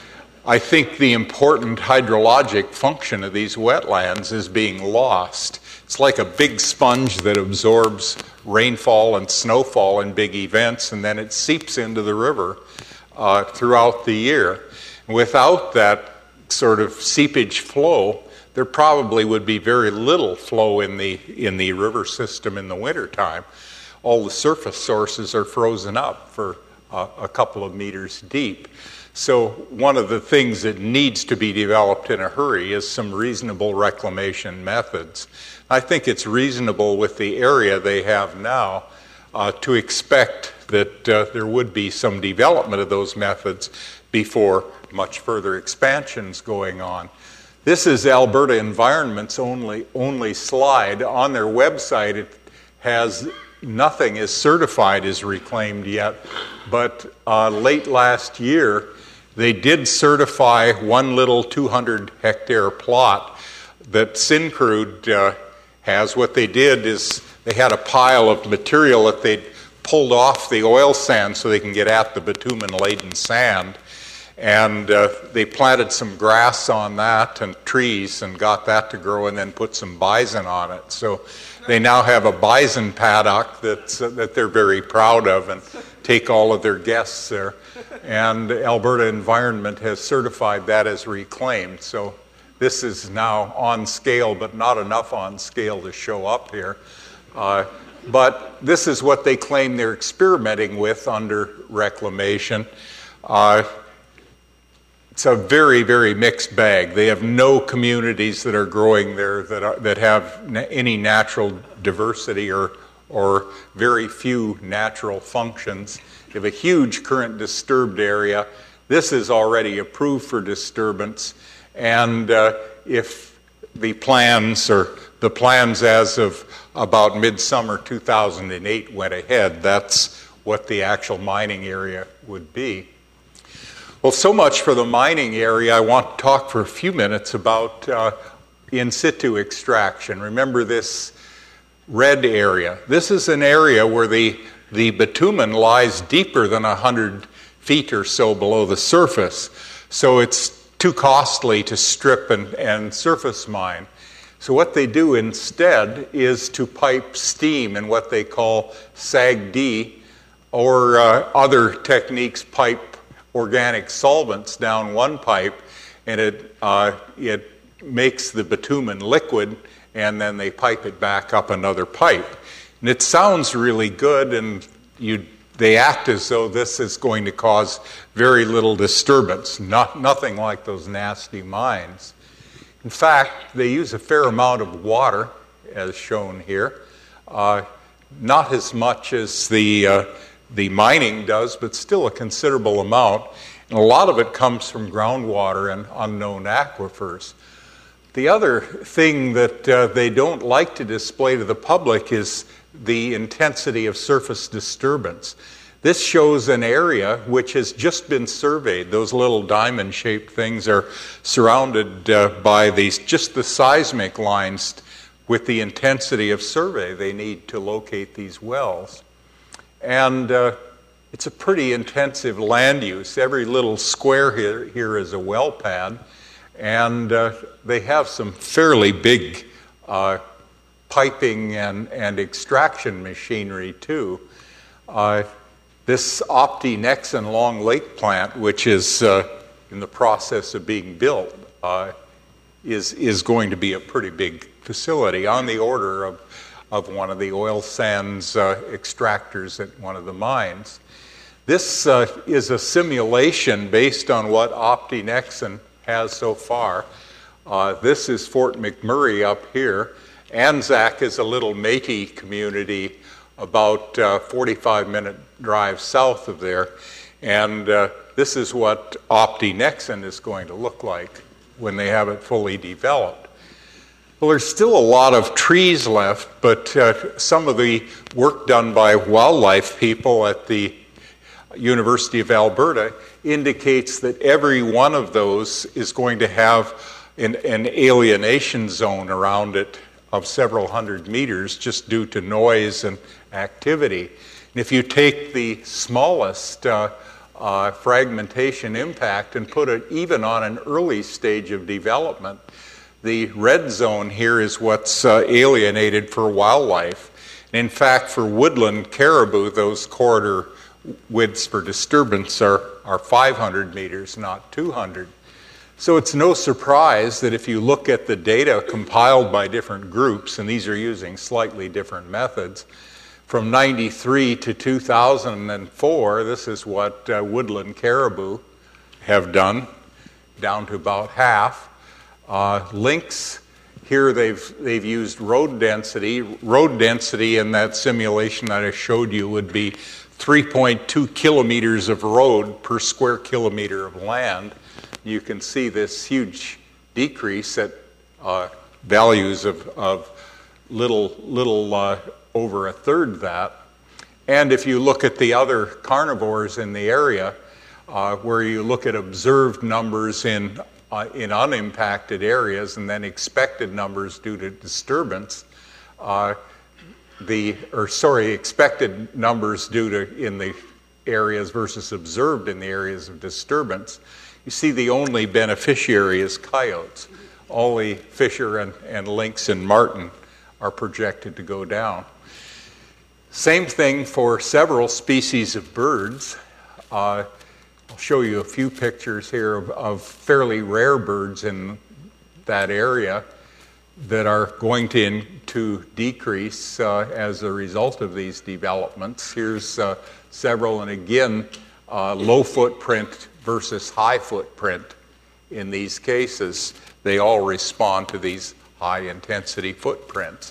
I think the important hydrologic function of these wetlands is being lost. It's like a big sponge that absorbs rainfall and snowfall in big events, and then it seeps into the river throughout the year. Without that sort of seepage flow, there probably would be very little flow in the river system in the wintertime. All the surface sources are frozen up for a couple of meters deep. So one of the things that needs to be developed in a hurry is some reasonable reclamation methods. I think it's reasonable with the area they have now to expect that there would be some development of those methods before much further expansions going on. This is Alberta Environment's only slide. On their website, it has nothing is certified as reclaimed yet, but late last year, they did certify one little 200-hectare plot that Syncrude has. What they did is they had a pile of material that they'd pulled off the oil sand so they can get at the bitumen-laden sand. And they planted some grass on that and trees and got that to grow, and then put some bison on it. So they now have a bison paddock that they're very proud of and take all of their guests there. And Alberta Environment has certified that as reclaimed. So this is now on scale, but not enough on scale to show up here. But this is what they claim they're experimenting with under reclamation. It's a very, very mixed bag. They have no communities that are growing there that have any natural diversity or very few natural functions. They have a huge current disturbed area. This is already approved for disturbance. And if the plans as of about midsummer 2008 went ahead, that's what the actual mining area would be. Well, so much for the mining area. I want to talk for a few minutes about in situ extraction. Remember this red area. This is an area where the bitumen lies deeper than 100 feet or so below the surface. So it's too costly to strip and surface mine. So what they do instead is to pipe steam in what they call SAGD, or other techniques pipe organic solvents down one pipe, and it makes the bitumen liquid, and then they pipe it back up another pipe. And it sounds really good, and they act as though this is going to cause very little disturbance, nothing like those nasty mines. In fact, they use a fair amount of water, as shown here. Not as much as the mining does, but still a considerable amount. And a lot of it comes from groundwater and unknown aquifers. The other thing that they don't like to display to the public is the intensity of surface disturbance. This shows an area which has just been surveyed. Those little diamond-shaped things are surrounded by just the seismic lines with the intensity of survey they need to locate these wells. And it's a pretty intensive land use. Every little square here is a well pad, and they have some fairly big piping and extraction machinery too. This OptiNexon Long Lake plant, which is in the process of being built, is going to be a pretty big facility, on the order of one of the oil sands extractors at one of the mines. This is a simulation based on what OptiNexon has so far. This is Fort McMurray up here. Anzac is a little Métis community about 45-minute drive south of there. And this is what OptiNexon is going to look like when they have it fully developed. Well, there's still a lot of trees left, but some of the work done by wildlife people at the University of Alberta indicates that every one of those is going to have an alienation zone around it of several hundred meters just due to noise and activity. And if you take the smallest fragmentation impact and put it even on an early stage of development, the red zone here is what's alienated for wildlife. And in fact, for woodland caribou, those corridor widths for disturbance are 500 meters, not 200. So it's no surprise that if you look at the data compiled by different groups, and these are using slightly different methods, from 93 to 2004, this is what woodland caribou have done, down to about half. Lynx, here they've used road density. Road density in that simulation that I showed you would be 3.2 kilometers of road per square kilometer of land. You can see this huge decrease at values of little over a third that. And if you look at the other carnivores in the area, where you look at observed numbers in in unimpacted areas, and then expected numbers due to disturbance, expected numbers due to in the areas versus observed in the areas of disturbance, you see the only beneficiary is coyotes. Only Fisher and lynx and marten are projected to go down. Same thing for several species of birds. I'll show you a few pictures here of fairly rare birds in that area that are going to decrease as a result of these developments. Here's several, and again, low footprint versus high footprint in these cases. They all respond to these high intensity footprints.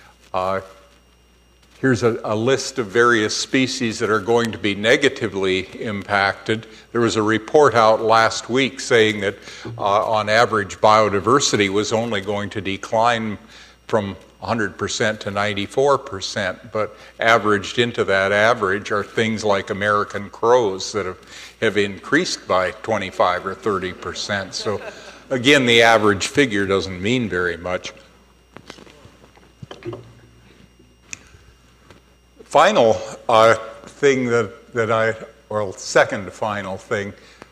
Here's a list of various species that are going to be negatively impacted. There was a report out last week saying that on average biodiversity was only going to decline from 100% to 94%, but averaged into that average are things like American crows that have increased by 25 or 30%. So again, the average figure doesn't mean very much. Final thing second final thing,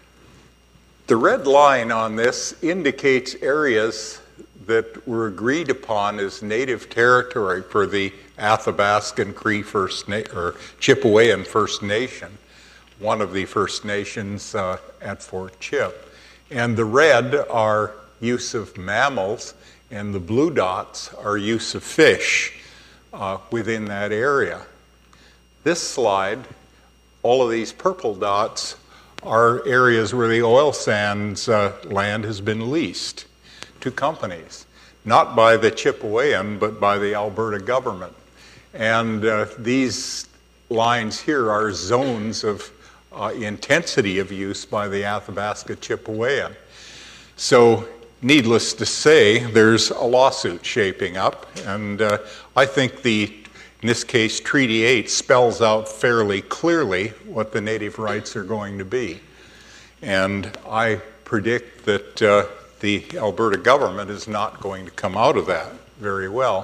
the red line on this indicates areas that were agreed upon as native territory for the Athabascan Cree or Chippewayan First Nation, one of the First Nations at Fort Chip. And the red are use of mammals, and the blue dots are use of fish within that area. This slide, all of these purple dots are areas where the oil sands land has been leased to companies, not by the Chippewayan, but by the Alberta government. And these lines here are zones of intensity of use by the Athabasca Chippewayan. So, needless to say, there's a lawsuit shaping up, and I think in this case, Treaty 8 spells out fairly clearly what the native rights are going to be. And I predict that the Alberta government is not going to come out of that very well.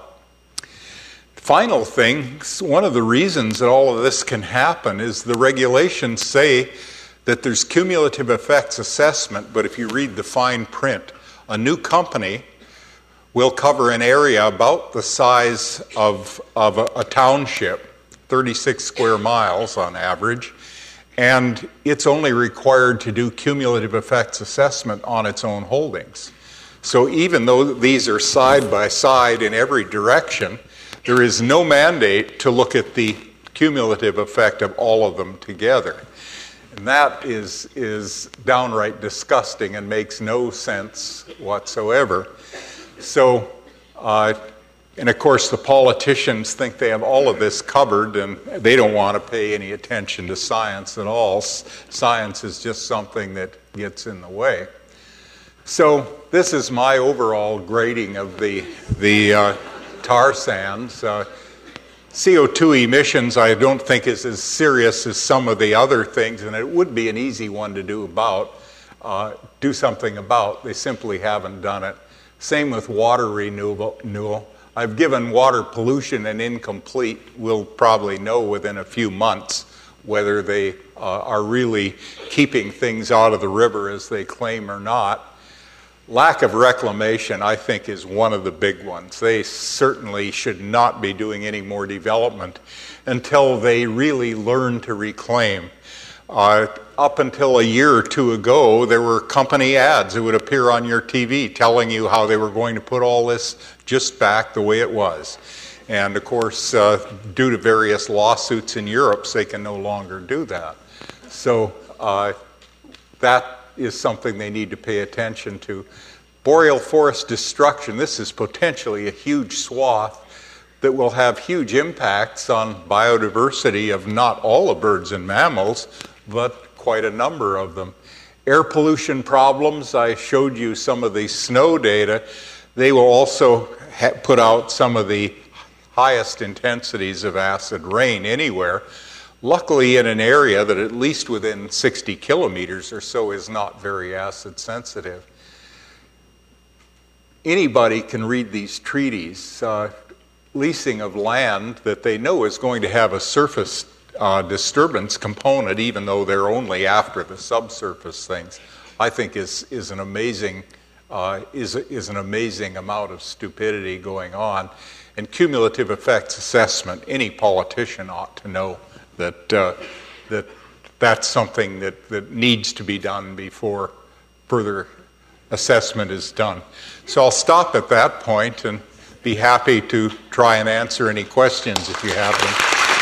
Final thing, one of the reasons that all of this can happen is the regulations say that there's cumulative effects assessment, but if you read the fine print, a new company will cover an area about the size of a township, 36 square miles on average, and it's only required to do cumulative effects assessment on its own holdings. So even though these are side by side in every direction, there is no mandate to look at the cumulative effect of all of them together. And that is downright disgusting and makes no sense whatsoever. So, and of course the politicians think they have all of this covered, and they don't want to pay any attention to science at all. Science is just something that gets in the way. So this is my overall grading of the tar sands. CO2 emissions I don't think is as serious as some of the other things, and it would be an easy one to do something about. They simply haven't done it. Same with water renewal. I've given water pollution an incomplete. We'll probably know within a few months whether they are really keeping things out of the river as they claim or not. Lack of reclamation, I think, is one of the big ones. They certainly should not be doing any more development until they really learn to reclaim. Up until a year or two ago, there were company ads that would appear on your TV telling you how they were going to put all this just back the way it was. And of course, due to various lawsuits in Europe, they can no longer do that. So that is something they need to pay attention to. Boreal forest destruction, this is potentially a huge swath that will have huge impacts on biodiversity of not all the birds and mammals, but quite a number of them. Air pollution problems, I showed you some of the snow data. They will also put out some of the highest intensities of acid rain anywhere. Luckily in an area that at least within 60 kilometers or so is not very acid sensitive. anybody can read these treaties. Leasing of land that they know is going to have a surface disturbance component, even though they're only after the subsurface things, I think is an amazing amount of stupidity going on. And cumulative effects assessment, any politician ought to know that that's something that needs to be done before further assessment is done. So I'll stop at that point and be happy to try and answer any questions if you have them.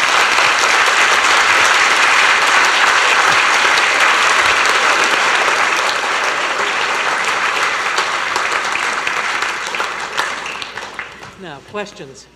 Now, questions?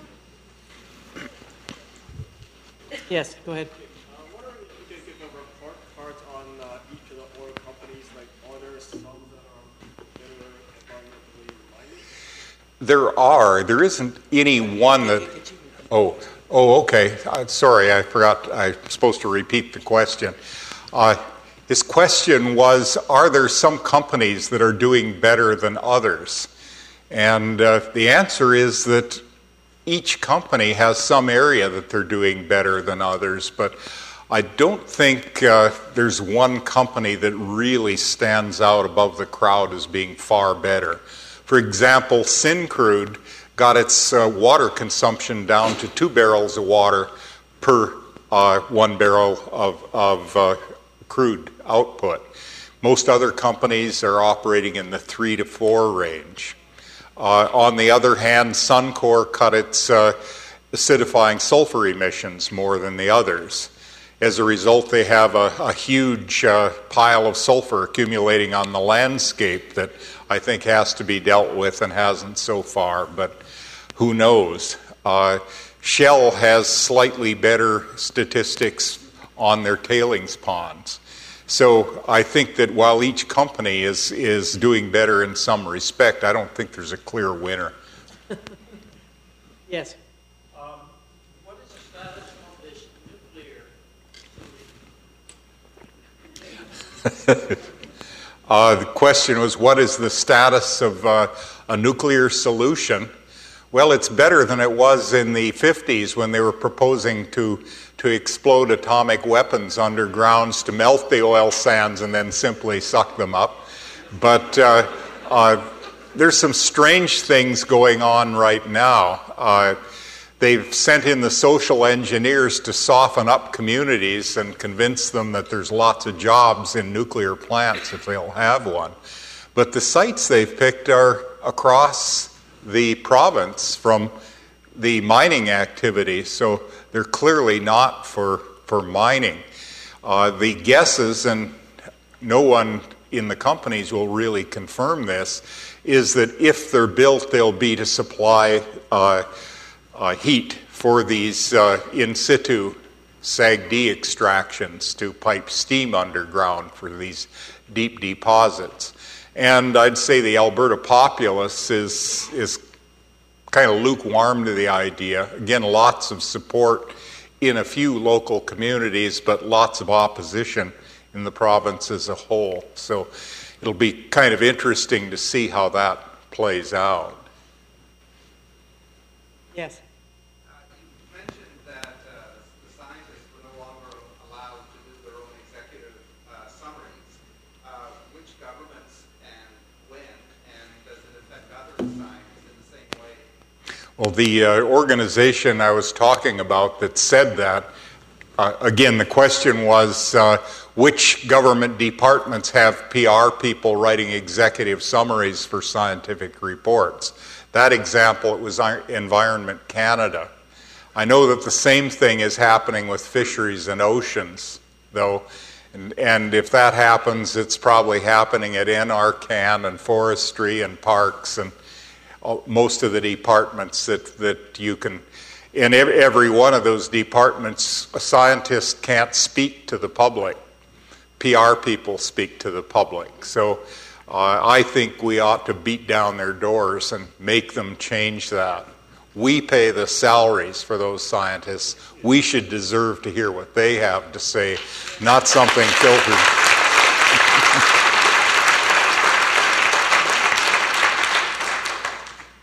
Yes, go ahead. Wondering if you can give a report on each of the oil companies, like are there some that are better environmentally minded? There isn't any one that, okay. Sorry, I forgot. I'm supposed to repeat the question. His question was, are there some companies that are doing better than others? And the answer is that each company has some area that they're doing better than others, but I don't think there's one company that really stands out above the crowd as being far better. For example, Syncrude got its water consumption down to 2 barrels of water per 1 barrel of crude output. Most other companies are operating in the 3 to 4 range. On the other hand, Suncor cut its acidifying sulfur emissions more than the others. As a result, they have a huge pile of sulfur accumulating on the landscape that I think has to be dealt with and hasn't so far, but who knows? Shell has slightly better statistics on their tailings ponds. So I think that while each company is doing better in some respect, I don't think there's a clear winner. Yes. What is the status of this nuclear? The question was, what is the status of a nuclear solution? Well, it's better than it was in the 50s when they were proposing to explode atomic weapons underground to melt the oil sands and then simply suck them up. But there's some strange things going on right now. They've sent in the social engineers to soften up communities and convince them that there's lots of jobs in nuclear plants if they'll have one. But the sites they've picked are across the province from the mining activity, so they're clearly not for mining. The guesses, and no one in the companies will really confirm this, is that if they're built, they'll be to supply heat for these in situ SAGD extractions to pipe steam underground for these deep deposits. And I'd say the Alberta populace is kind of lukewarm to the idea. Again, lots of support in a few local communities, but lots of opposition in the province as a whole. So it'll be kind of interesting to see how that plays out. Yes. You mentioned that the scientists were no longer allowed to do their own executive summaries. Which governments and when, and does it affect other scientists in the same way? Well, the organization I was talking about that said that, again, the question was which government departments have PR people writing executive summaries for scientific reports. That example, it was Environment Canada. I know that the same thing is happening with fisheries and oceans, though, and if that happens, it's probably happening at NRCan and forestry and parks and most of the departments that you can. In every one of those departments, a scientist can't speak to the public. PR people speak to the public. So I think we ought to beat down their doors and make them change that. We pay the salaries for those scientists. We should deserve to hear what they have to say, not something filtered.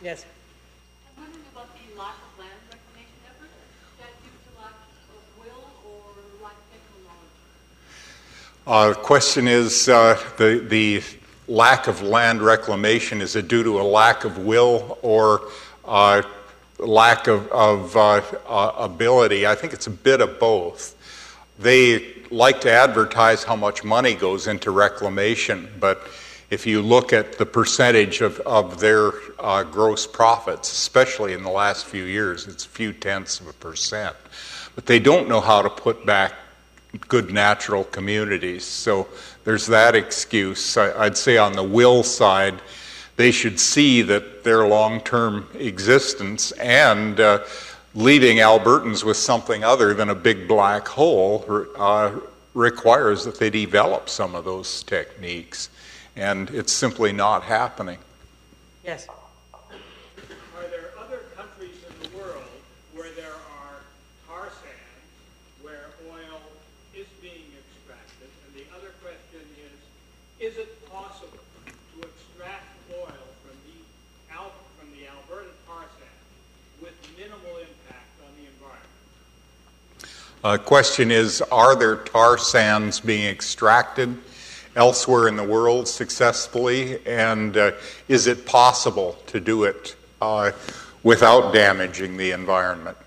Yes. I'm wondering about the lack of land reclamation efforts. Is that due to lack of will or lack of technical knowledge? The question is the lack of land reclamation, is it due to a lack of will or lack of ability? I think it's a bit of both. They like to advertise how much money goes into reclamation, but if you look at the percentage of their gross profits, especially in the last few years, it's a few tenths of a percent. But they don't know how to put back good natural communities. So there's that excuse. I'd say on the will side, they should see that their long-term existence and leaving Albertans with something other than a big black hole requires that they develop some of those techniques. And it's simply not happening. Yes. Are there other countries in the world where there are tar sands where oil is being extracted? And the other question is it possible to extract oil from the Alberta tar sands with minimal impact on the environment? Question is, are there tar sands being extracted elsewhere in the world successfully, and is it possible to do it without damaging the environment?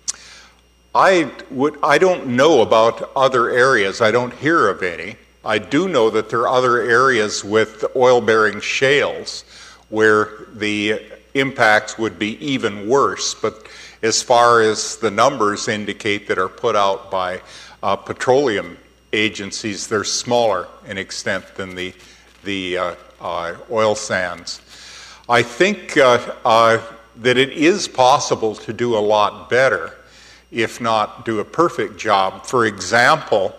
I don't know about other areas. I don't hear of any. I do know that there are other areas with oil-bearing shales where the impacts would be even worse, but as far as the numbers indicate that are put out by petroleum agencies, they're smaller in extent than the oil sands. I think that it is possible to do a lot better, if not do a perfect job. For example,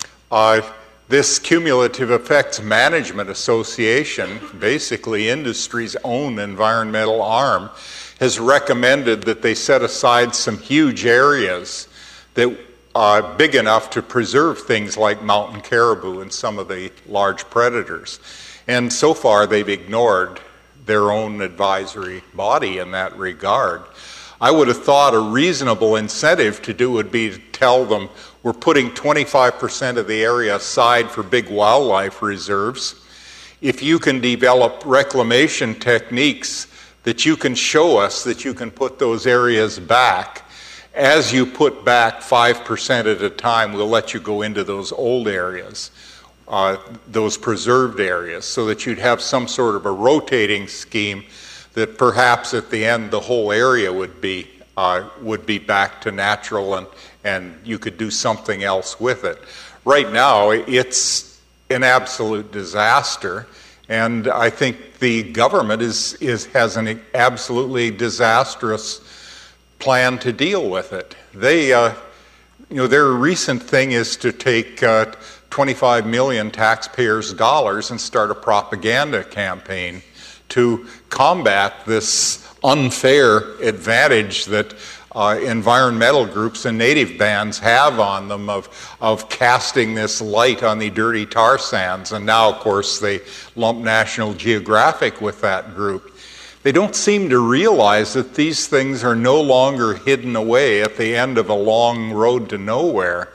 this Cumulative Effects Management Association, basically industry's own environmental arm, has recommended that they set aside some huge areas that are big enough to preserve things like mountain caribou and some of the large predators. And so far they've ignored their own advisory body in that regard. I would have thought a reasonable incentive to do would be to tell them, we're putting 25% of the area aside for big wildlife reserves. If you can develop reclamation techniques that you can show us that you can put those areas back, as you put back 5% at a time, we'll let you go into those old areas, those preserved areas, so that you'd have some sort of a rotating scheme that perhaps at the end the whole area would be back to natural, and you could do something else with it. Right now, it's an absolute disaster, and I think the government has an absolutely disastrous plan to deal with it. Their recent thing is to take 25 million taxpayers' dollars and start a propaganda campaign to combat this unfair advantage that environmental groups and native bands have on them of casting this light on the dirty tar sands. And now, of course, they lump National Geographic with that group. They don't seem to realize that these things are no longer hidden away at the end of a long road to nowhere.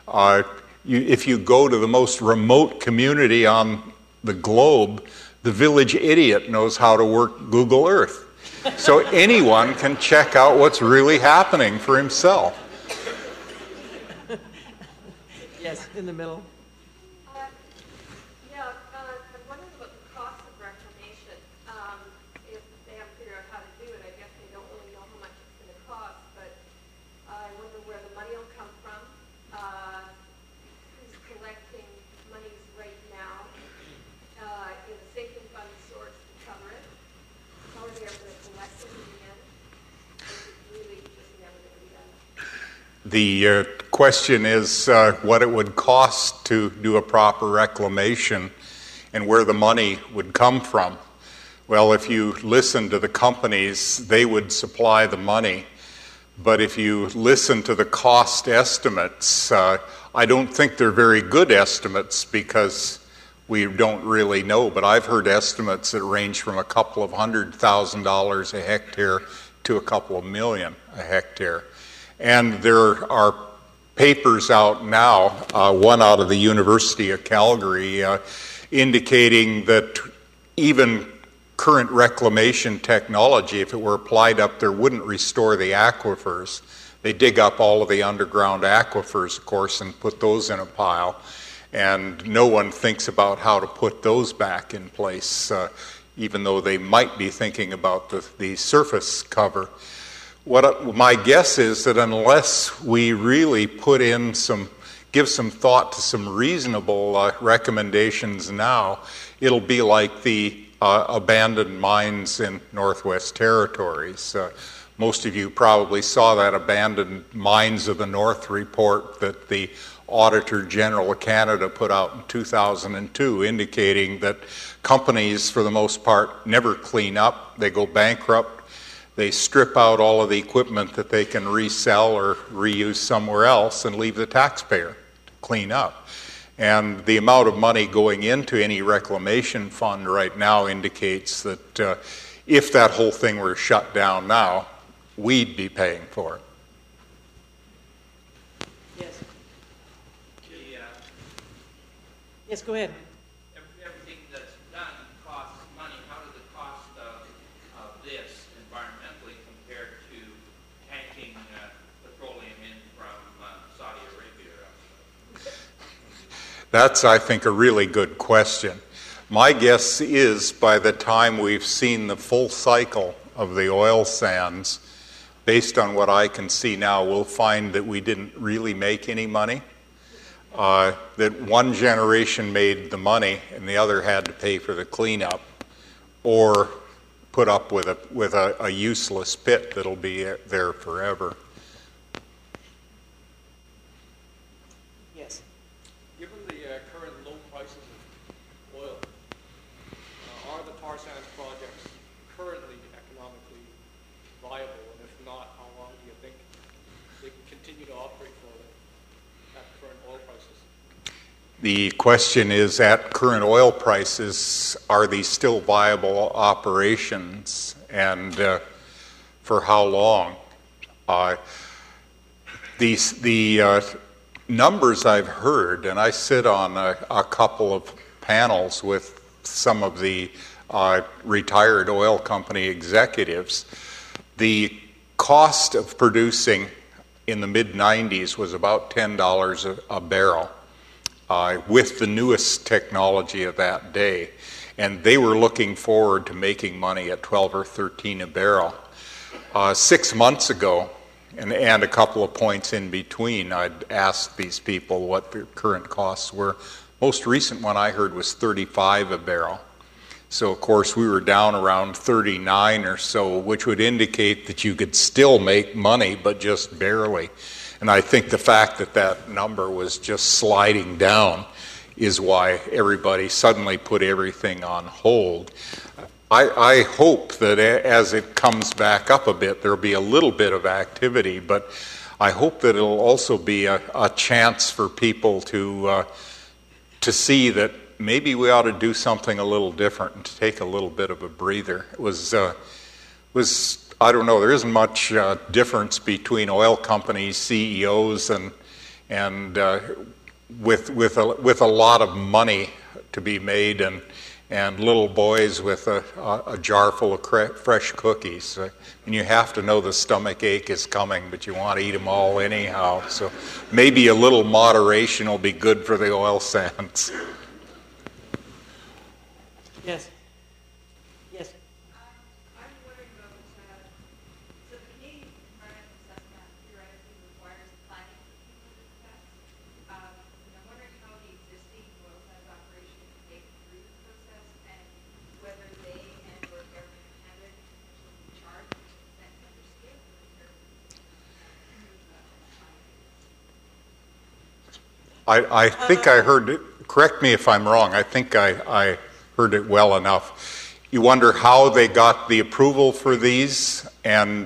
If you go to the most remote community on the globe, the village idiot knows how to work Google Earth. So anyone can check out what's really happening for himself. Yes, in the middle. I'm wondering about the cost of reclamation. If they haven't figured out how to do it, I guess they don't really know how much it's going to cost, but I wonder where the money will come from. Who's collecting monies right now? Is a sinking fund source to cover it? How are they going to collect it in the end? Or is it really just never going to be done? The question is what it would cost to do a proper reclamation and where the money would come from. Well, if you listen to the companies, they would supply the money. But if you listen to the cost estimates, I don't think they're very good estimates, because We don't really know, but I've heard estimates that range from a couple of $100,000 a hectare to a couple of million a hectare. And there are papers out now, one out of the University of Calgary, indicating that even current reclamation technology, if it were applied up there, wouldn't restore the aquifers. They dig up all of the underground aquifers, of course, and put those in a pile. And no one thinks about how to put those back in place, even though they might be thinking about the surface cover. My guess is that unless we really give some thought to some reasonable recommendations now, it'll be like the abandoned mines in Northwest Territories. Most of you probably saw that Abandoned Mines of the North report that the Auditor General of Canada put out in 2002, indicating that companies, for the most part, never clean up. They go bankrupt. They strip out all of the equipment that they can resell or reuse somewhere else and leave the taxpayer to clean up. And the amount of money going into any reclamation fund right now indicates that if that whole thing were shut down now, we'd be paying for it. Yes. Yes, go ahead. Everything that's done costs money. How does the cost of this environmentally compare to tanking petroleum in from Saudi Arabia? That's, I think, a really good question. My guess is by the time we've seen the full cycle of the oil sands, based on what I can see now, we'll find that we didn't really make any money. That one generation made the money and the other had to pay for the cleanup or put up with a useless pit that'll be there forever. Yes. Given the current low prices of oil, are the tar sands projects currently economically viable? And if not, how long do you think they can continue to operate for at current oil prices? The question is, at current oil prices, are these still viable operations, and for how long? The numbers I've heard, and I sit on a couple of panels with some of the retired oil company executives, the cost of producing in the mid-90s was about $10 a barrel with the newest technology of that day. And they were looking forward to making money at 12 or 13 a barrel. 6 months ago, and a couple of points in between, I'd asked these people what their current costs were. Most recent one I heard was 35 a barrel. So, of course, we were down around 39 or so, which would indicate that you could still make money, but just barely. And I think the fact that that number was just sliding down is why everybody suddenly put everything on hold. I hope that as it comes back up a bit, there'll be a little bit of activity, but I hope that it'll also be a chance for people to see that maybe we ought to do something a little different and to take a little bit of a breather. It was I don't know, there isn't much difference between oil companies, CEOs, and with a lot of money to be made, and little boys with a jar full of fresh cookies. And you have to know the stomach ache is coming, but you want to eat them all anyhow. So maybe a little moderation will be good for the oil sands. Yes. Yes. I'm wondering about, so the Canadian Environmental Assessment theoretically requires planning for people to test. And I'm wondering how the existing oil sands operation can make it through the process and whether they and or government of Canada can potentially charge that under scale for their I think I heard it. Correct me if I'm wrong. I think I heard it well enough. You wonder how they got the approval for these, and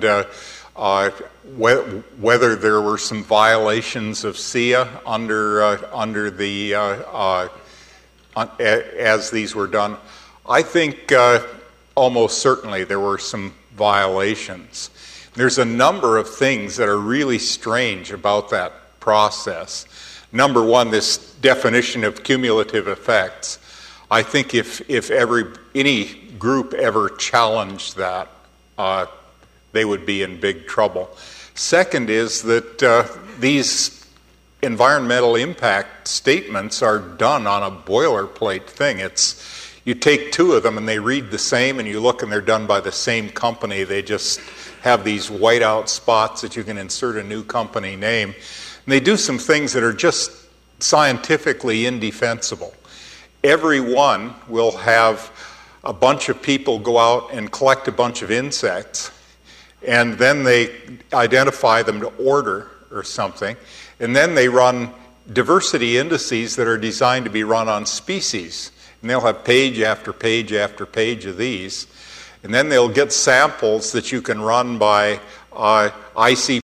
whether there were some violations of SIA under as these were done. I think almost certainly there were some violations. There's a number of things that are really strange about that process. Number one, this definition of cumulative effects. I think if any group ever challenged that, they would be in big trouble. Second is that these environmental impact statements are done on a boilerplate thing. You take two of them and they read the same, and you look and they're done by the same company. They just have these whiteout spots that you can insert a new company name. And they do some things that are just scientifically indefensible. Every one will have a bunch of people go out and collect a bunch of insects, and then they identify them to order or something, and then they run diversity indices that are designed to be run on species. And they'll have page after page after page of these. And then they'll get samples that you can run by ICP